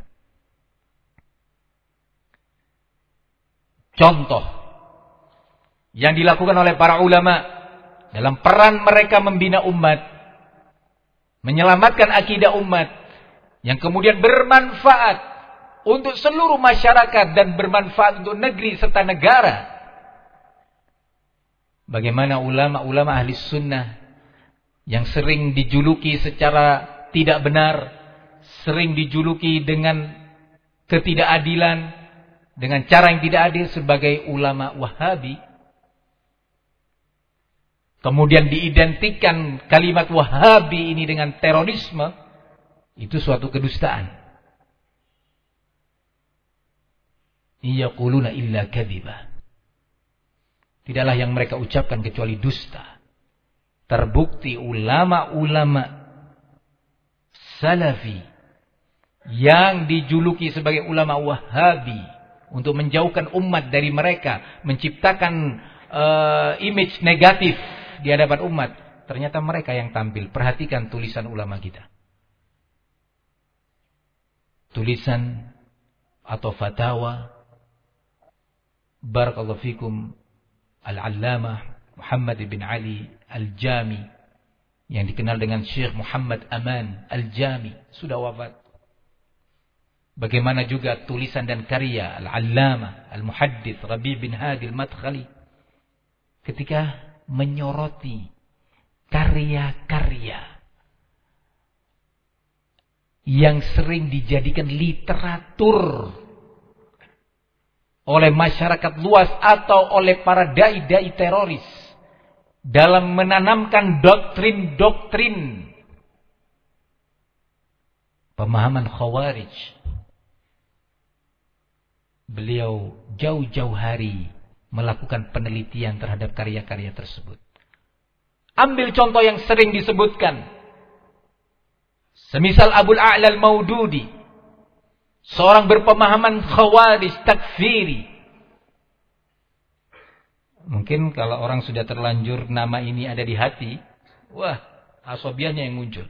Contoh yang dilakukan oleh para ulama dalam peran mereka membina umat, menyelamatkan akidah umat, yang kemudian bermanfaat untuk seluruh masyarakat dan bermanfaat untuk negeri serta negara. Bagaimana ulama-ulama ahli sunnah yang sering dijuluki secara tidak benar, sering dijuluki dengan ketidakadilan, dengan cara yang tidak adil sebagai ulama Wahabi. Kemudian diidentikan kalimat Wahabi ini dengan terorisme. Itu suatu kedustaan. Yaquluna illa kadhiba. Tidaklah yang mereka ucapkan kecuali dusta. Terbukti ulama-ulama Salafi yang dijuluki sebagai ulama Wahabi untuk menjauhkan umat dari mereka, menciptakan uh, image negatif di hadapan umat, ternyata mereka yang tampil. Perhatikan tulisan ulama kita. Tulisan atau fatwa barakallahu fikum Al-Allamah Muhammad bin Ali Al-Jami, yang dikenal dengan Syekh Muhammad Aman Al-Jami, sudah wafat. Bagaimana juga tulisan dan karya Al-Allamah Al-Muhaddits Rabi' bin Hadi Al-Madkhali ketika menyoroti karya-karya yang sering dijadikan literatur oleh masyarakat luas atau oleh para dai-dai teroris dalam menanamkan doktrin-doktrin pemahaman Khawarij. Beliau jauh-jauh hari melakukan penelitian terhadap karya-karya tersebut. Ambil contoh yang sering disebutkan. Semisal Abul A'la Al-Maududi, seorang berpemahaman Khawarij takfiri. Mungkin kalau orang sudah terlanjur nama ini ada di hati, wah, asobiannya yang muncul.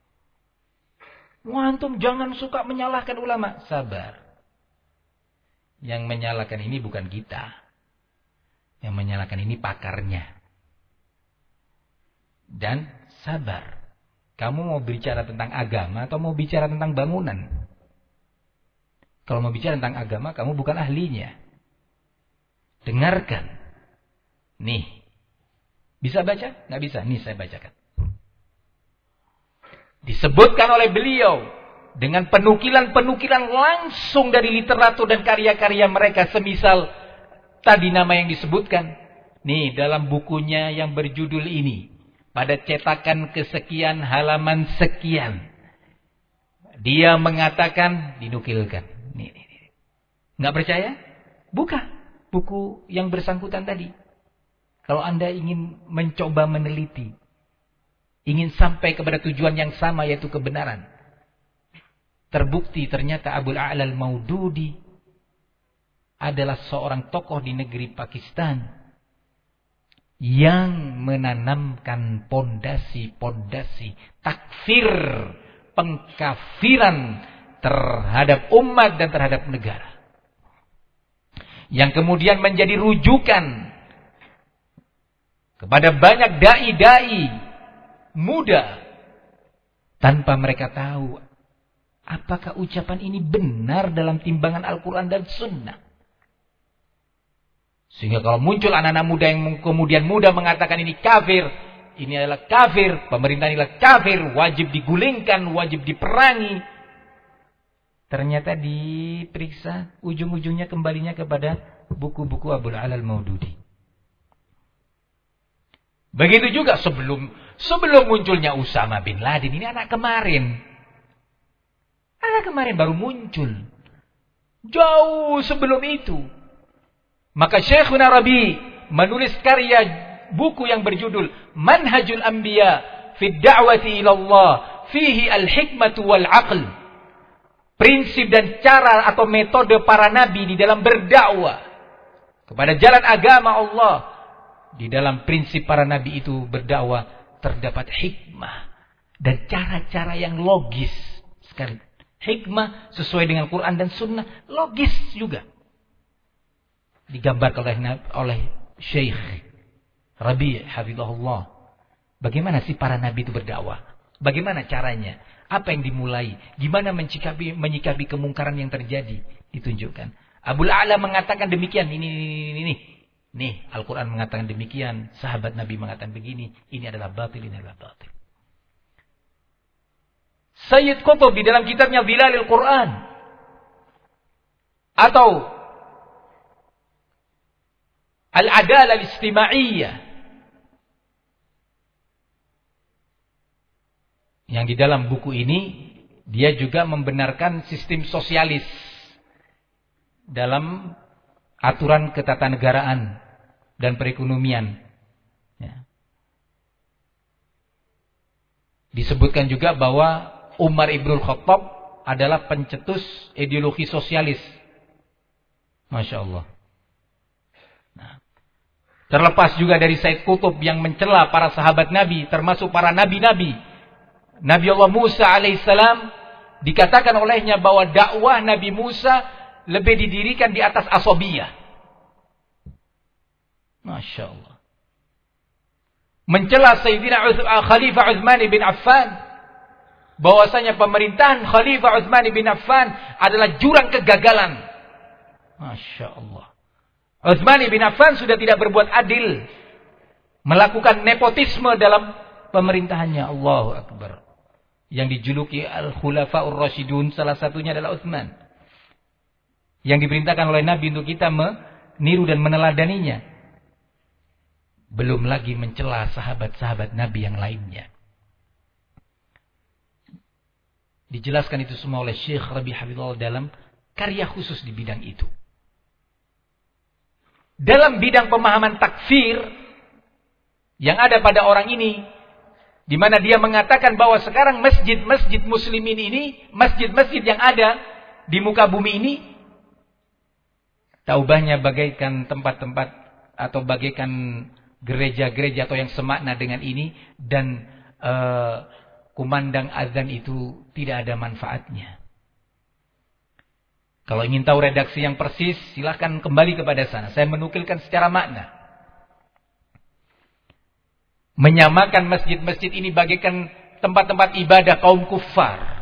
Wah, antum jangan suka menyalahkan ulama. Sabar. Yang menyalahkan ini bukan kita. Yang menyalahkan ini pakarnya. Dan sabar. Kamu mau bicara tentang agama atau mau bicara tentang bangunan? Kalau mau bicara tentang agama, kamu bukan ahlinya. Dengarkan. Nih. Bisa baca? Nggak bisa. Nih saya bacakan. Disebutkan oleh beliau dengan penukilan-penukilan langsung dari literatur dan karya-karya mereka, semisal tadi nama yang disebutkan. Nih, dalam bukunya yang berjudul ini, pada cetakan kesekian halaman sekian, dia mengatakan, dinukilkan. Nih, nih, nih. Nggak percaya? Buka buku yang bersangkutan tadi. Kalau Anda ingin mencoba meneliti, ingin sampai kepada tujuan yang sama, yaitu kebenaran. Terbukti ternyata Abul A'la Al-Maududi adalah seorang tokoh di negeri Pakistan yang menanamkan pondasi-pondasi takfir, pengkafiran terhadap umat dan terhadap negara. Yang kemudian menjadi rujukan kepada banyak dai-dai muda tanpa mereka tahu apakah ucapan ini benar dalam timbangan Al-Quran dan Sunnah. Sehingga kalau muncul anak-anak muda yang kemudian muda mengatakan ini kafir, ini adalah kafir, pemerintah ini adalah kafir, wajib digulingkan, wajib diperangi. Ternyata diperiksa, ujung-ujungnya kembalinya kepada buku-buku Abul A'la Al-Maududi. Begitu juga sebelum sebelum munculnya Usama bin Laden, ini anak kemarin. Anak kemarin baru muncul. Jauh sebelum itu Maka Syekhuna Rabi menulis karya buku yang berjudul Manhajul Anbiya fi Da'wati ila Allah fihi al-hikmatu wal aql. Prinsip dan cara atau metode para nabi di dalam berdakwah kepada jalan agama Allah. Di dalam prinsip para nabi itu berdakwah terdapat hikmah dan cara-cara yang logis sekali. Hikmah sesuai dengan Quran dan Sunnah, logis juga. Digambarkan oleh oleh Syekh Rabi' hafizahullah. Bagaimana sih para nabi itu berdakwah? Bagaimana caranya? Apa yang dimulai? Gimana menyikapi menyikapi kemungkaran yang terjadi? Ditunjukkan. Abul A'la mengatakan demikian. Ini, ini, ini, ini. Nih, Al-Quran mengatakan demikian. Sahabat Nabi mengatakan begini. Ini adalah batil, ini adalah batil. Sayyid Qutb di dalam kitabnya Zilalil Quran. Atau Al-Adalah Al-Istima'iyyah. Yang di dalam buku ini, dia juga membenarkan sistem sosialis dalam aturan ketatanegaraan dan perekonomian. Ya. Disebutkan juga bahwa Umar Ibnul Khattab adalah pencetus ideologi sosialis. Masya Allah. Nah, terlepas juga dari Sayyid Qutb yang mencela para sahabat Nabi, termasuk para nabi-nabi. Nabi Allah Musa alaihissalam dikatakan olehnya bahwa dakwah Nabi Musa lebih didirikan di atas asabiyah. Masya Allah. Mencela Sayyidina Khalifah Utsman bin Affan. Bahwasanya pemerintahan Khalifah Utsman bin Affan adalah jurang kegagalan. Masya Allah. Utsman bin Affan sudah tidak berbuat adil. Melakukan nepotisme dalam pemerintahannya. Allahu Akbar. Yang dijuluki Al-Khulafa'ur Rasyidun, salah satunya adalah Utsman. Yang diperintahkan oleh Nabi untuk kita meniru dan meneladaninya. Belum lagi mencela sahabat-sahabat Nabi yang lainnya. Dijelaskan itu semua oleh Syekh Rabi' Hafizahullah dalam karya khusus di bidang itu. Dalam bidang pemahaman takfir yang ada pada orang ini, di mana dia mengatakan bahwa sekarang masjid-masjid muslimin ini, masjid-masjid yang ada di muka bumi ini, taubahnya bagaikan tempat-tempat atau bagaikan gereja-gereja atau yang semakna dengan ini, dan uh, kumandang azan itu tidak ada manfaatnya. Kalau ingin tahu redaksi yang persis, silahkan kembali kepada sana. Saya menukilkan secara makna. Menyamakan masjid-masjid ini bagaikan tempat-tempat ibadah kaum kufar.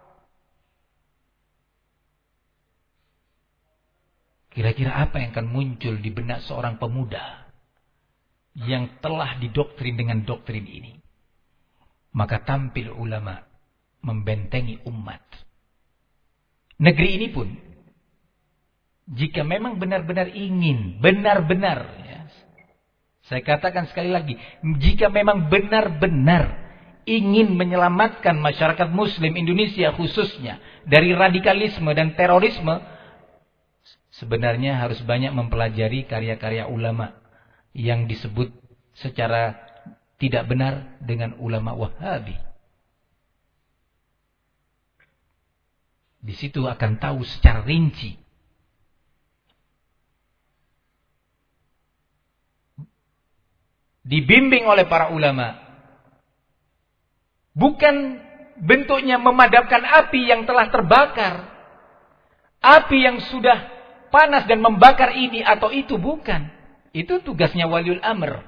Kira-kira apa yang akan muncul di benak seorang pemuda yang telah didoktrin dengan doktrin ini? Maka tampil ulama membentengi umat. Negeri ini pun, jika memang benar-benar ingin, benar-benar, ya, saya katakan sekali lagi, jika memang benar-benar ingin menyelamatkan masyarakat muslim Indonesia khususnya dari radikalisme dan terorisme, sebenarnya harus banyak mempelajari karya-karya ulama yang disebut secara tidak benar dengan ulama Wahabi. Di situ akan tahu secara rinci dibimbing oleh para ulama. Bukan bentuknya memadamkan api yang telah terbakar. Api yang sudah panas dan membakar ini atau itu, bukan. Itu tugasnya waliul amr.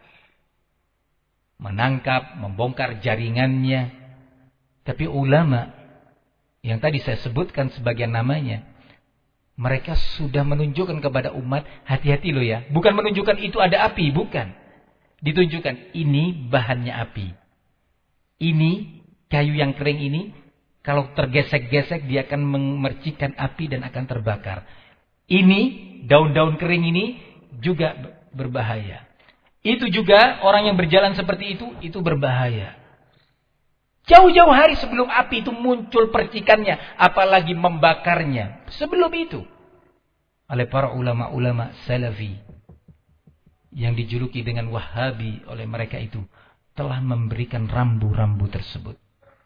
Menangkap, membongkar jaringannya. Tapi ulama yang tadi saya sebutkan sebagian namanya, mereka sudah menunjukkan kepada umat, hati-hati loh ya. Bukan menunjukkan itu ada api, bukan. Ditunjukkan ini bahannya api. Ini kayu yang kering ini, kalau tergesek-gesek dia akan memercikan api dan akan terbakar. Ini daun-daun kering ini juga berbahaya. Itu juga orang yang berjalan seperti itu, itu berbahaya. Jauh-jauh hari sebelum api itu muncul percikannya, apalagi membakarnya. Sebelum itu. oleh para ulama-ulama salafi yang dijuluki dengan Wahabi oleh mereka itu telah memberikan rambu-rambu tersebut.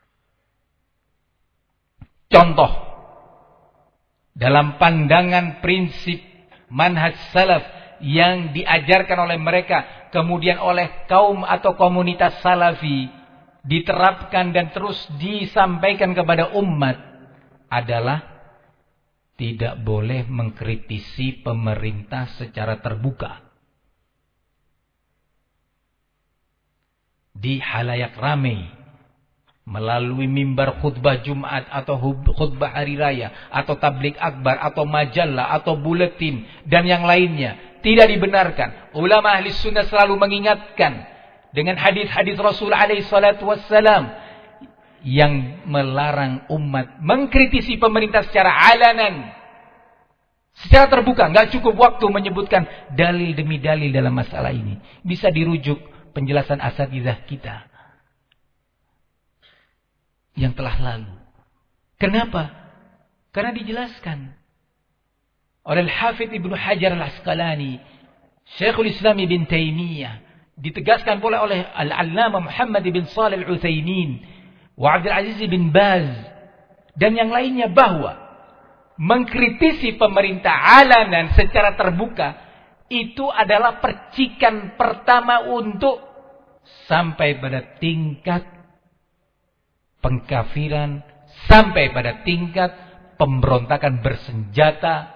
Contoh, dalam pandangan prinsip manhaj salaf yang diajarkan oleh mereka, kemudian oleh kaum atau komunitas salafi, diterapkan dan terus disampaikan kepada umat, adalah tidak boleh mengkritisi pemerintah secara terbuka. Di halayak ramai, melalui mimbar khutbah Jumat atau khutbah hari raya atau tablik akbar atau majalah atau buletin dan yang lainnya, tidak dibenarkan. Ulama ahli sunnah selalu mengingatkan dengan hadis-hadis Rasul alaihi salatu wassalam yang melarang umat mengkritisi pemerintah secara alanan, secara terbuka. Nggak cukup waktu menyebutkan dalil demi dalil dalam masalah ini. Bisa dirujuk penjelasan asatidzah kita yang telah lalu. Kenapa? Karena dijelaskan oleh Al-Hafidz Ibnu Hajar Al-Asqalani, Syekhul Islam Ibn Taimiyah, ditegaskan pula oleh Al-Allamah Muhammad bin Shalih Al-Utsaimin wa Abdul Aziz bin Baz dan yang lainnya, bahwa mengkritisi pemerintah alanan secara terbuka itu adalah percikan pertama untuk sampai pada tingkat pengkafiran, sampai pada tingkat pemberontakan bersenjata.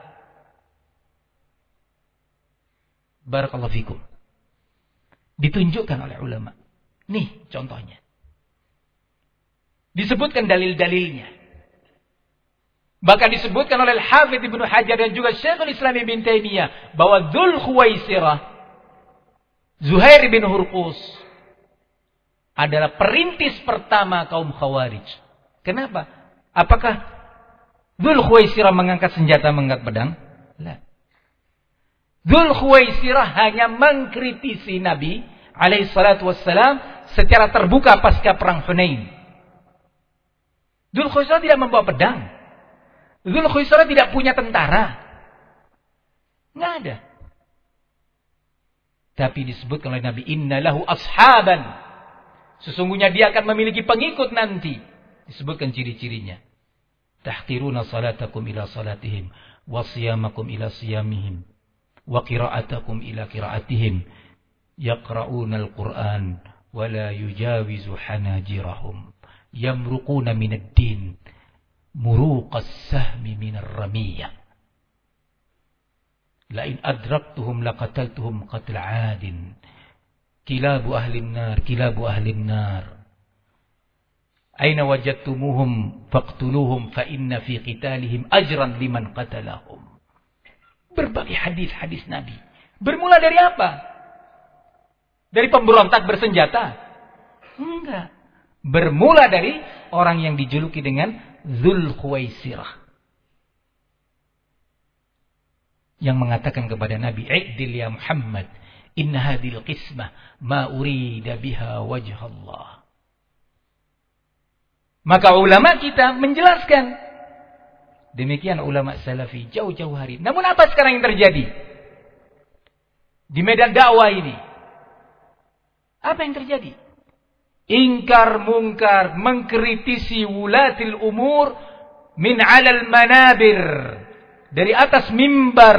Barakallahu fikum. Ditunjukkan oleh ulama. Nih contohnya. Disebutkan dalil-dalilnya. Bahkan disebutkan oleh Al-Hafidz Ibnu Hajar dan juga Syekhul Islam Ibn Taimiyah bahwa Dzul Khuwaisirah, Zuhair bin Hurqus, adalah perintis pertama kaum Khawarij. Kenapa? Apakah Dzul Khuwaisirah mengangkat senjata, mengangkat pedang? La. Dzul Khuwaisirah hanya mengkritisi Nabi alaihi salatu wassalam secara terbuka pasca perang Hunain. Dzul Khuwaisirah tidak membawa pedang. Dzul Khuwaisirah tidak punya tentara. Nggak ada. Tapi disebutkan oleh Nabi, inna lahu ashaban. Sesungguhnya dia akan memiliki pengikut nanti. Disebutkan ciri-cirinya. Tahqiruna salatakum ila salatihim, wa siyamakum ila siyamihim, wa qira'atakum ila qira'atihim, yaqra'una al-Qur'an wa la yujawizu hanajirahum, yamruquna minad din muruqas sahmi minar ramiyah. La in adraktuhum laqataltuhum qatl 'adin. Kilabu ahlin nar, kilabu ahlin nar. Aina wajadtumuhum faqtuluhum fa inna fi qitalihim ajran liman qatalahum. Berbagai hadis-hadis Nabi. Bermula dari apa? Dari pemberontak bersenjata? Enggak. Bermula dari orang yang dijuluki dengan Dzul Khuwaisirah, yang mengatakan kepada Nabi, "I'dil ya Muhammad, inna hadhil qismah ma urida biha wajh Allah." Maka ulama kita menjelaskan. Demikian ulama salafi jauh-jauh hari. Namun apa sekarang yang terjadi di medan dakwah ini? Apa yang terjadi? Ingkar mungkar, mengkritisi wulatil umur min 'alal manabir, dari atas mimbar,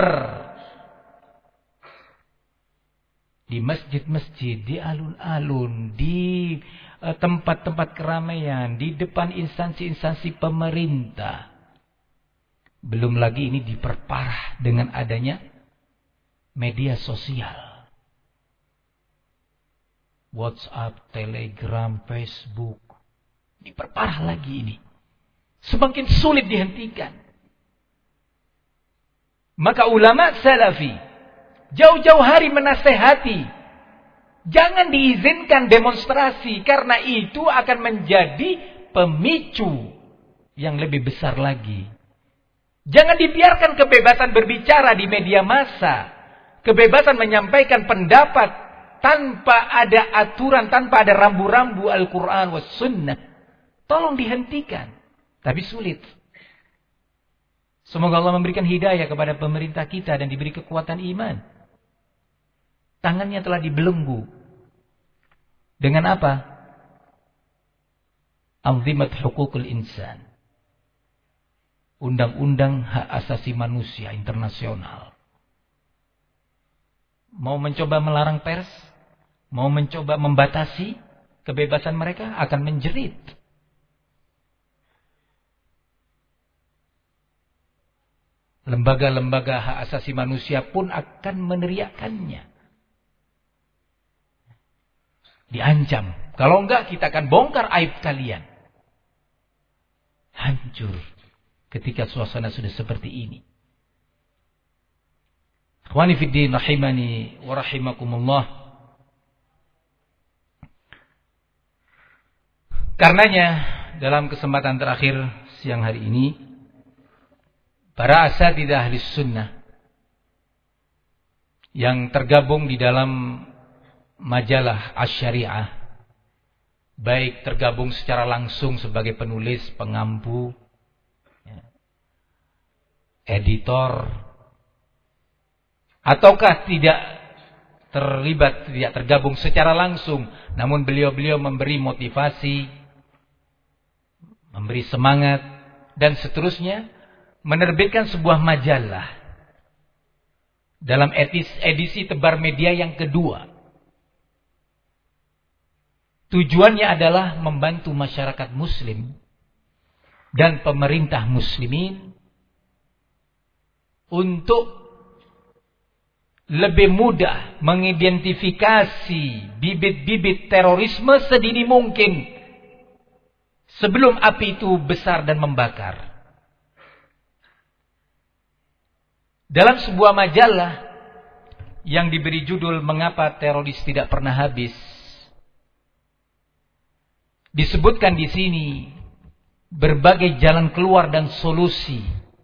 di masjid-masjid, di alun-alun, di tempat-tempat keramaian, di depan instansi-instansi pemerintah. Belum lagi ini diperparah dengan adanya media sosial. WhatsApp, Telegram, Facebook. Diperparah lagi ini. Semakin sulit dihentikan. Maka ulama salafi jauh-jauh hari menasehati, jangan diizinkan demonstrasi, karena itu akan menjadi pemicu yang lebih besar lagi. Jangan dibiarkan kebebasan berbicara di media massa, kebebasan menyampaikan pendapat tanpa ada aturan, tanpa ada rambu-rambu Al-Quran was sunnah. Tolong dihentikan. Tapi sulit. Semoga Allah memberikan hidayah kepada pemerintah kita dan diberi kekuatan iman. Tangannya telah dibelenggu. Dengan apa? Anzimat Hukukul Insan. Undang-undang hak asasi manusia internasional. Mau mencoba melarang pers, mau mencoba membatasi kebebasan mereka, akan menjerit. Lembaga-lembaga hak asasi manusia pun akan meneriakannya. Diancam. Kalau enggak, kita akan bongkar aib kalian. Hancur ketika suasana sudah seperti ini. Akhwani fiddin rahimani wa rahimakumullah. Karenanya dalam kesempatan terakhir siang hari ini, para asatidzah ahli sunnah yang tergabung di dalam majalah Asy-Syariah, baik tergabung secara langsung sebagai penulis, pengampu, editor, ataukah tidak terlibat, tidak tergabung secara langsung, namun beliau-beliau memberi motivasi, memberi semangat, dan seterusnya, menerbitkan sebuah majalah dalam edisi Tebar Media yang kedua. Tujuannya adalah membantu masyarakat muslim dan pemerintah muslimin untuk lebih mudah mengidentifikasi bibit-bibit terorisme sedini mungkin sebelum api itu besar dan membakar. Dalam sebuah majalah yang diberi judul Mengapa Teroris Tidak Pernah Habis, disebutkan di sini berbagai jalan keluar dan solusi,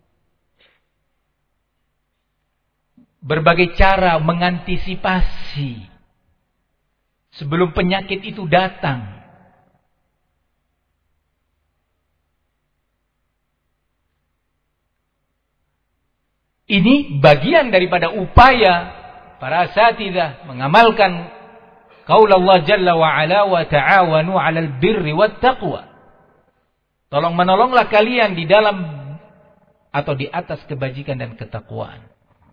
berbagai cara mengantisipasi sebelum penyakit itu datang. Ini bagian daripada upaya para asatidzah mengamalkan qaul Allah Jalla wa Ala wa ta'awanu 'alal birri wat taqwa. Tolong menolonglah kalian di dalam atau di atas kebajikan dan ketakwaan.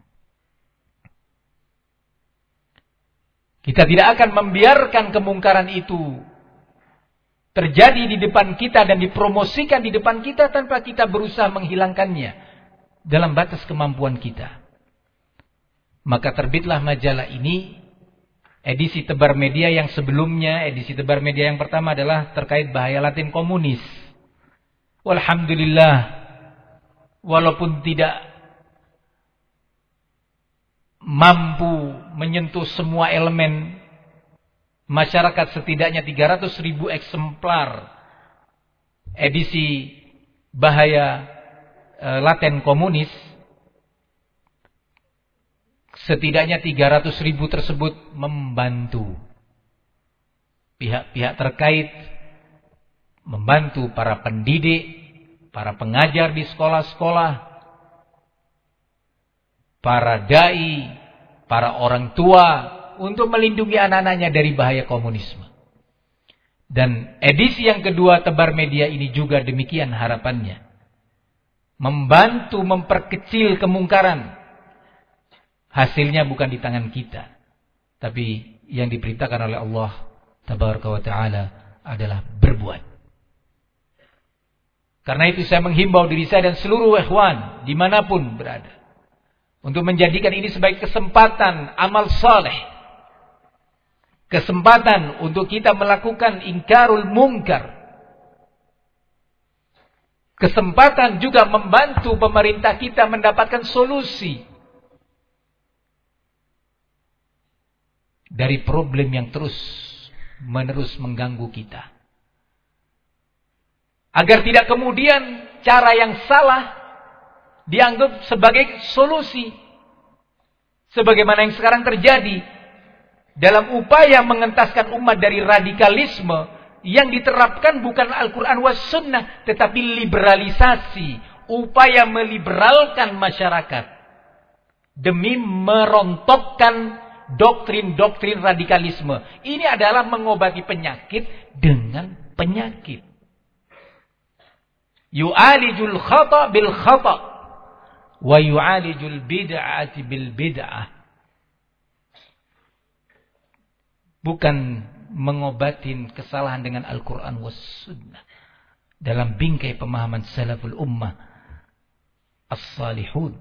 Kita tidak akan membiarkan kemungkaran itu terjadi di depan kita dan dipromosikan di depan kita tanpa kita berusaha menghilangkannya dalam batas kemampuan kita. Maka terbitlah majalah ini, edisi Tebar Media yang sebelumnya, edisi Tebar Media yang pertama adalah terkait bahaya laten komunis. Walhamdulillah, walaupun tidak mampu menyentuh semua elemen masyarakat, setidaknya tiga ratus ribu eksemplar edisi bahaya laten komunis, setidaknya tiga ratus ribu tersebut membantu pihak-pihak terkait, membantu para pendidik, para pengajar di sekolah-sekolah, para dai, para orang tua untuk melindungi anak-anaknya dari bahaya komunisme. Dan edisi yang kedua Tebar Media ini juga demikian harapannya. Membantu memperkecil kemungkaran. Hasilnya bukan di tangan kita, tapi yang diperintahkan oleh Allah Tabaraka wa Ta'ala adalah berbuat. Karena itu saya menghimbau diri saya dan seluruh ikhwan dimanapun berada untuk menjadikan ini sebagai kesempatan amal saleh, kesempatan untuk kita melakukan ingkarul munkar, kesempatan juga membantu pemerintah kita mendapatkan solusi dari problem yang terus menerus mengganggu kita. Agar tidak kemudian cara yang salah dianggap sebagai solusi. Sebagaimana yang sekarang terjadi dalam upaya mengentaskan umat dari radikalisme yang diterapkan bukan Al-Quran was sunnah, tetapi liberalisasi, upaya meliberalkan masyarakat demi merontokkan doktrin-doktrin radikalisme. Ini adalah mengobati penyakit dengan penyakit. Yu'alijul khata bil khata wa yu'alijul bid'ati bil bid'ah. Bukan mengobatin kesalahan dengan Al-Quran was sunnah. Dalam bingkai pemahaman salaful ummah as-salihun.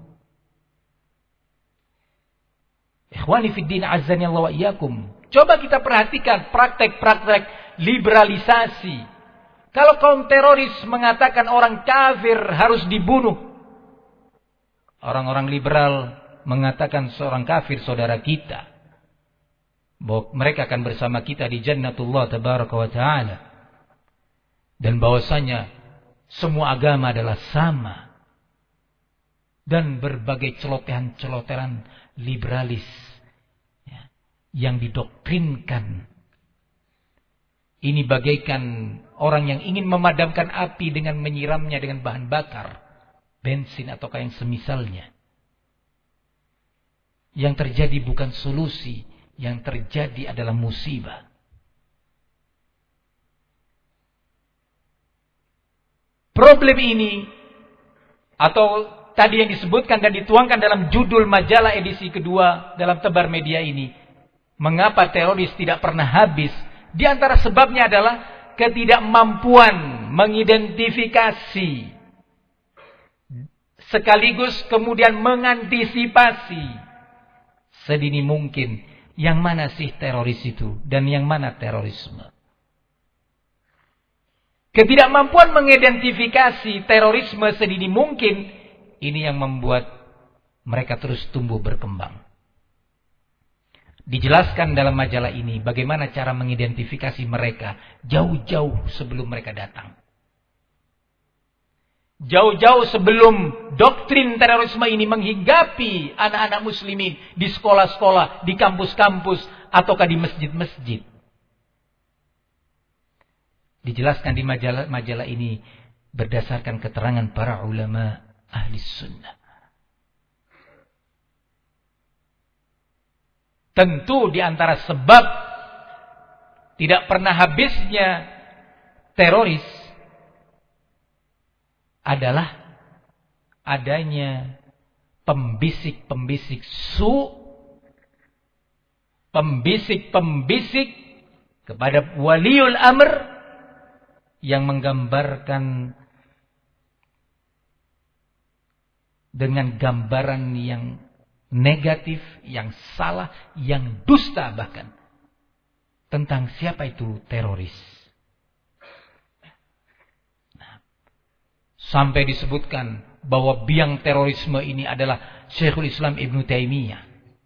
Ikhwani fid din azzani Allah wa iyyakum. Coba kita perhatikan praktek-praktek liberalisasi. Kalau kaum teroris mengatakan orang kafir harus dibunuh, orang-orang liberal mengatakan seorang kafir saudara kita, bahwa mereka akan bersama kita di jannatullah tabaraka wa ta'ala, dan bahwasanya semua agama adalah sama, dan berbagai celotehan-celotehan liberalis ya, yang didoktrinkan. Ini bagaikan orang yang ingin memadamkan api dengan menyiramnya dengan bahan bakar, bensin atau yang semisalnya. Yang terjadi bukan solusi, yang terjadi adalah musibah. Problem ini atau tadi yang disebutkan dan dituangkan dalam judul majalah edisi kedua dalam Tebar Media ini, mengapa teroris tidak pernah habis? Di antara sebabnya adalah ketidakmampuan mengidentifikasi sekaligus kemudian mengantisipasi sedini mungkin yang mana sih teroris itu dan yang mana terorisme. Ketidakmampuan mengidentifikasi terorisme sedini mungkin ini yang membuat mereka terus tumbuh berkembang. Dijelaskan dalam majalah ini bagaimana cara mengidentifikasi mereka jauh-jauh sebelum mereka datang. Jauh-jauh sebelum doktrin terorisme ini menghinggapi anak-anak muslimin di sekolah-sekolah, di kampus-kampus, ataukah di masjid-masjid. Dijelaskan di majalah, majalah ini berdasarkan keterangan para ulama ahli sunnah. Tentu di antara sebab tidak pernah habisnya teroris adalah adanya pembisik-pembisik su, pembisik-pembisik kepada waliul amr yang menggambarkan dengan gambaran yang negatif, yang salah, yang dusta bahkan tentang siapa itu teroris. Nah, sampai disebutkan bahwa biang terorisme ini adalah Syekhul Islam Ibnu Taimiyah.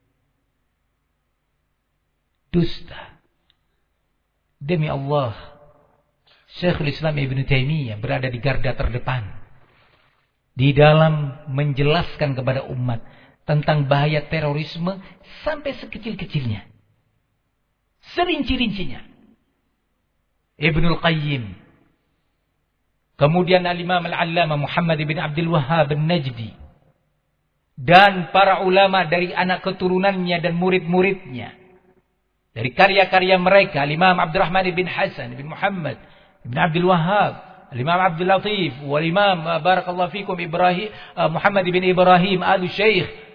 Dusta. Demi Allah, Syekhul Islam Ibnu Taimiyah berada di garda terdepan di dalam menjelaskan kepada umat tentang bahaya terorisme sampai sekecil-kecilnya, serinci-rincinya. Ibnul Qayyim, kemudian Al-Imam Al-Allamah Muhammad bin Abdul Wahhab An-Najdi, dan para ulama dari anak keturunannya dan murid-muridnya. Dari karya-karya mereka, Al-Imam Abdurrahman bin Hasan bin Muhammad bin Abdul Wahhab, Al-Imam Abdul Latif, wal-Imam barakallahu fikum Ibrahim Muhammad bin Ibrahim Al-Syeikh,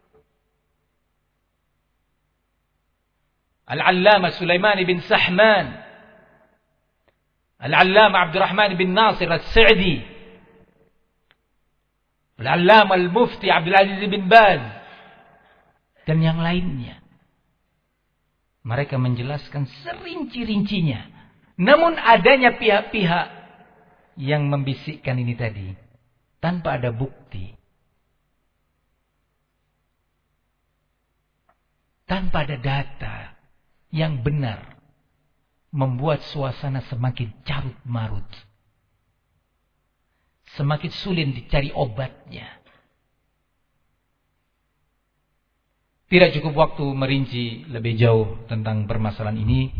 Al-Allamah Sulaiman bin Sahman, Al-Allamah Abdurrahman bin Nasir As-Sa'di, Al-Allamah Al-Mufti Abdul Aziz bin Baz, dan yang lainnya. Mereka menjelaskan serinci-rincinya. Namun adanya pihak-pihak yang membisikkan ini tadi tanpa ada bukti, tanpa ada data yang benar, membuat suasana semakin carut marut, semakin sulit dicari obatnya. Tidak cukup waktu merinci lebih jauh tentang permasalahan ini,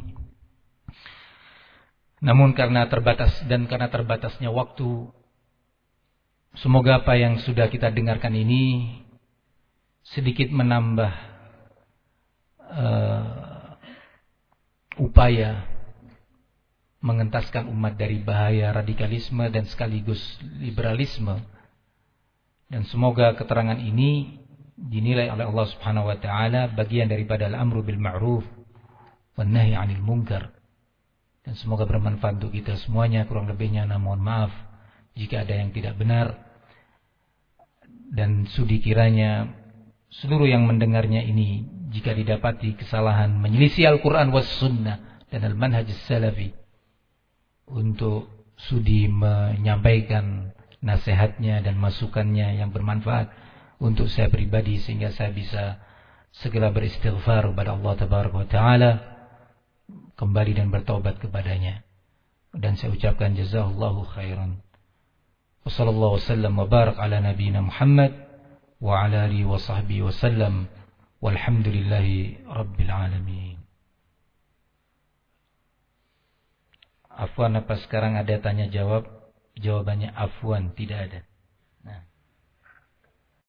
namun karena terbatas dan karena terbatasnya waktu, Semoga apa yang sudah kita dengarkan ini sedikit menambah uh, upaya mengentaskan umat dari bahaya radikalisme dan sekaligus liberalisme. Dan semoga keterangan ini dinilai oleh Allah Subhanahu wa taala bagian daripada al-amru bil ma'ruf wan nahi 'anil munkar. Dan semoga bermanfaat untuk kita semuanya. Kurang lebihnya mohon maaf jika ada yang tidak benar. Dan sudi kiranya seluruh yang mendengarnya ini jika didapati kesalahan menyelisih Al-Quran was sunnah dan al-manhaj salafi, untuk sudi menyampaikan nasihatnya dan masukannya yang bermanfaat untuk saya pribadi, sehingga saya bisa segera beristighfar kepada Allah Tabaraka wa Ta'ala, kembali dan bertaubat kepadanya. Dan saya ucapkan jazakallahu khairan. Wassallallahu wasallam wa barak ala nabiyina Muhammad wa ala alihi wa sahbihi wasallam walhamdulillahi rabbil alamin. Afwan, apa sekarang ada tanya jawab? Jawabannya afwan, tidak ada. Nah.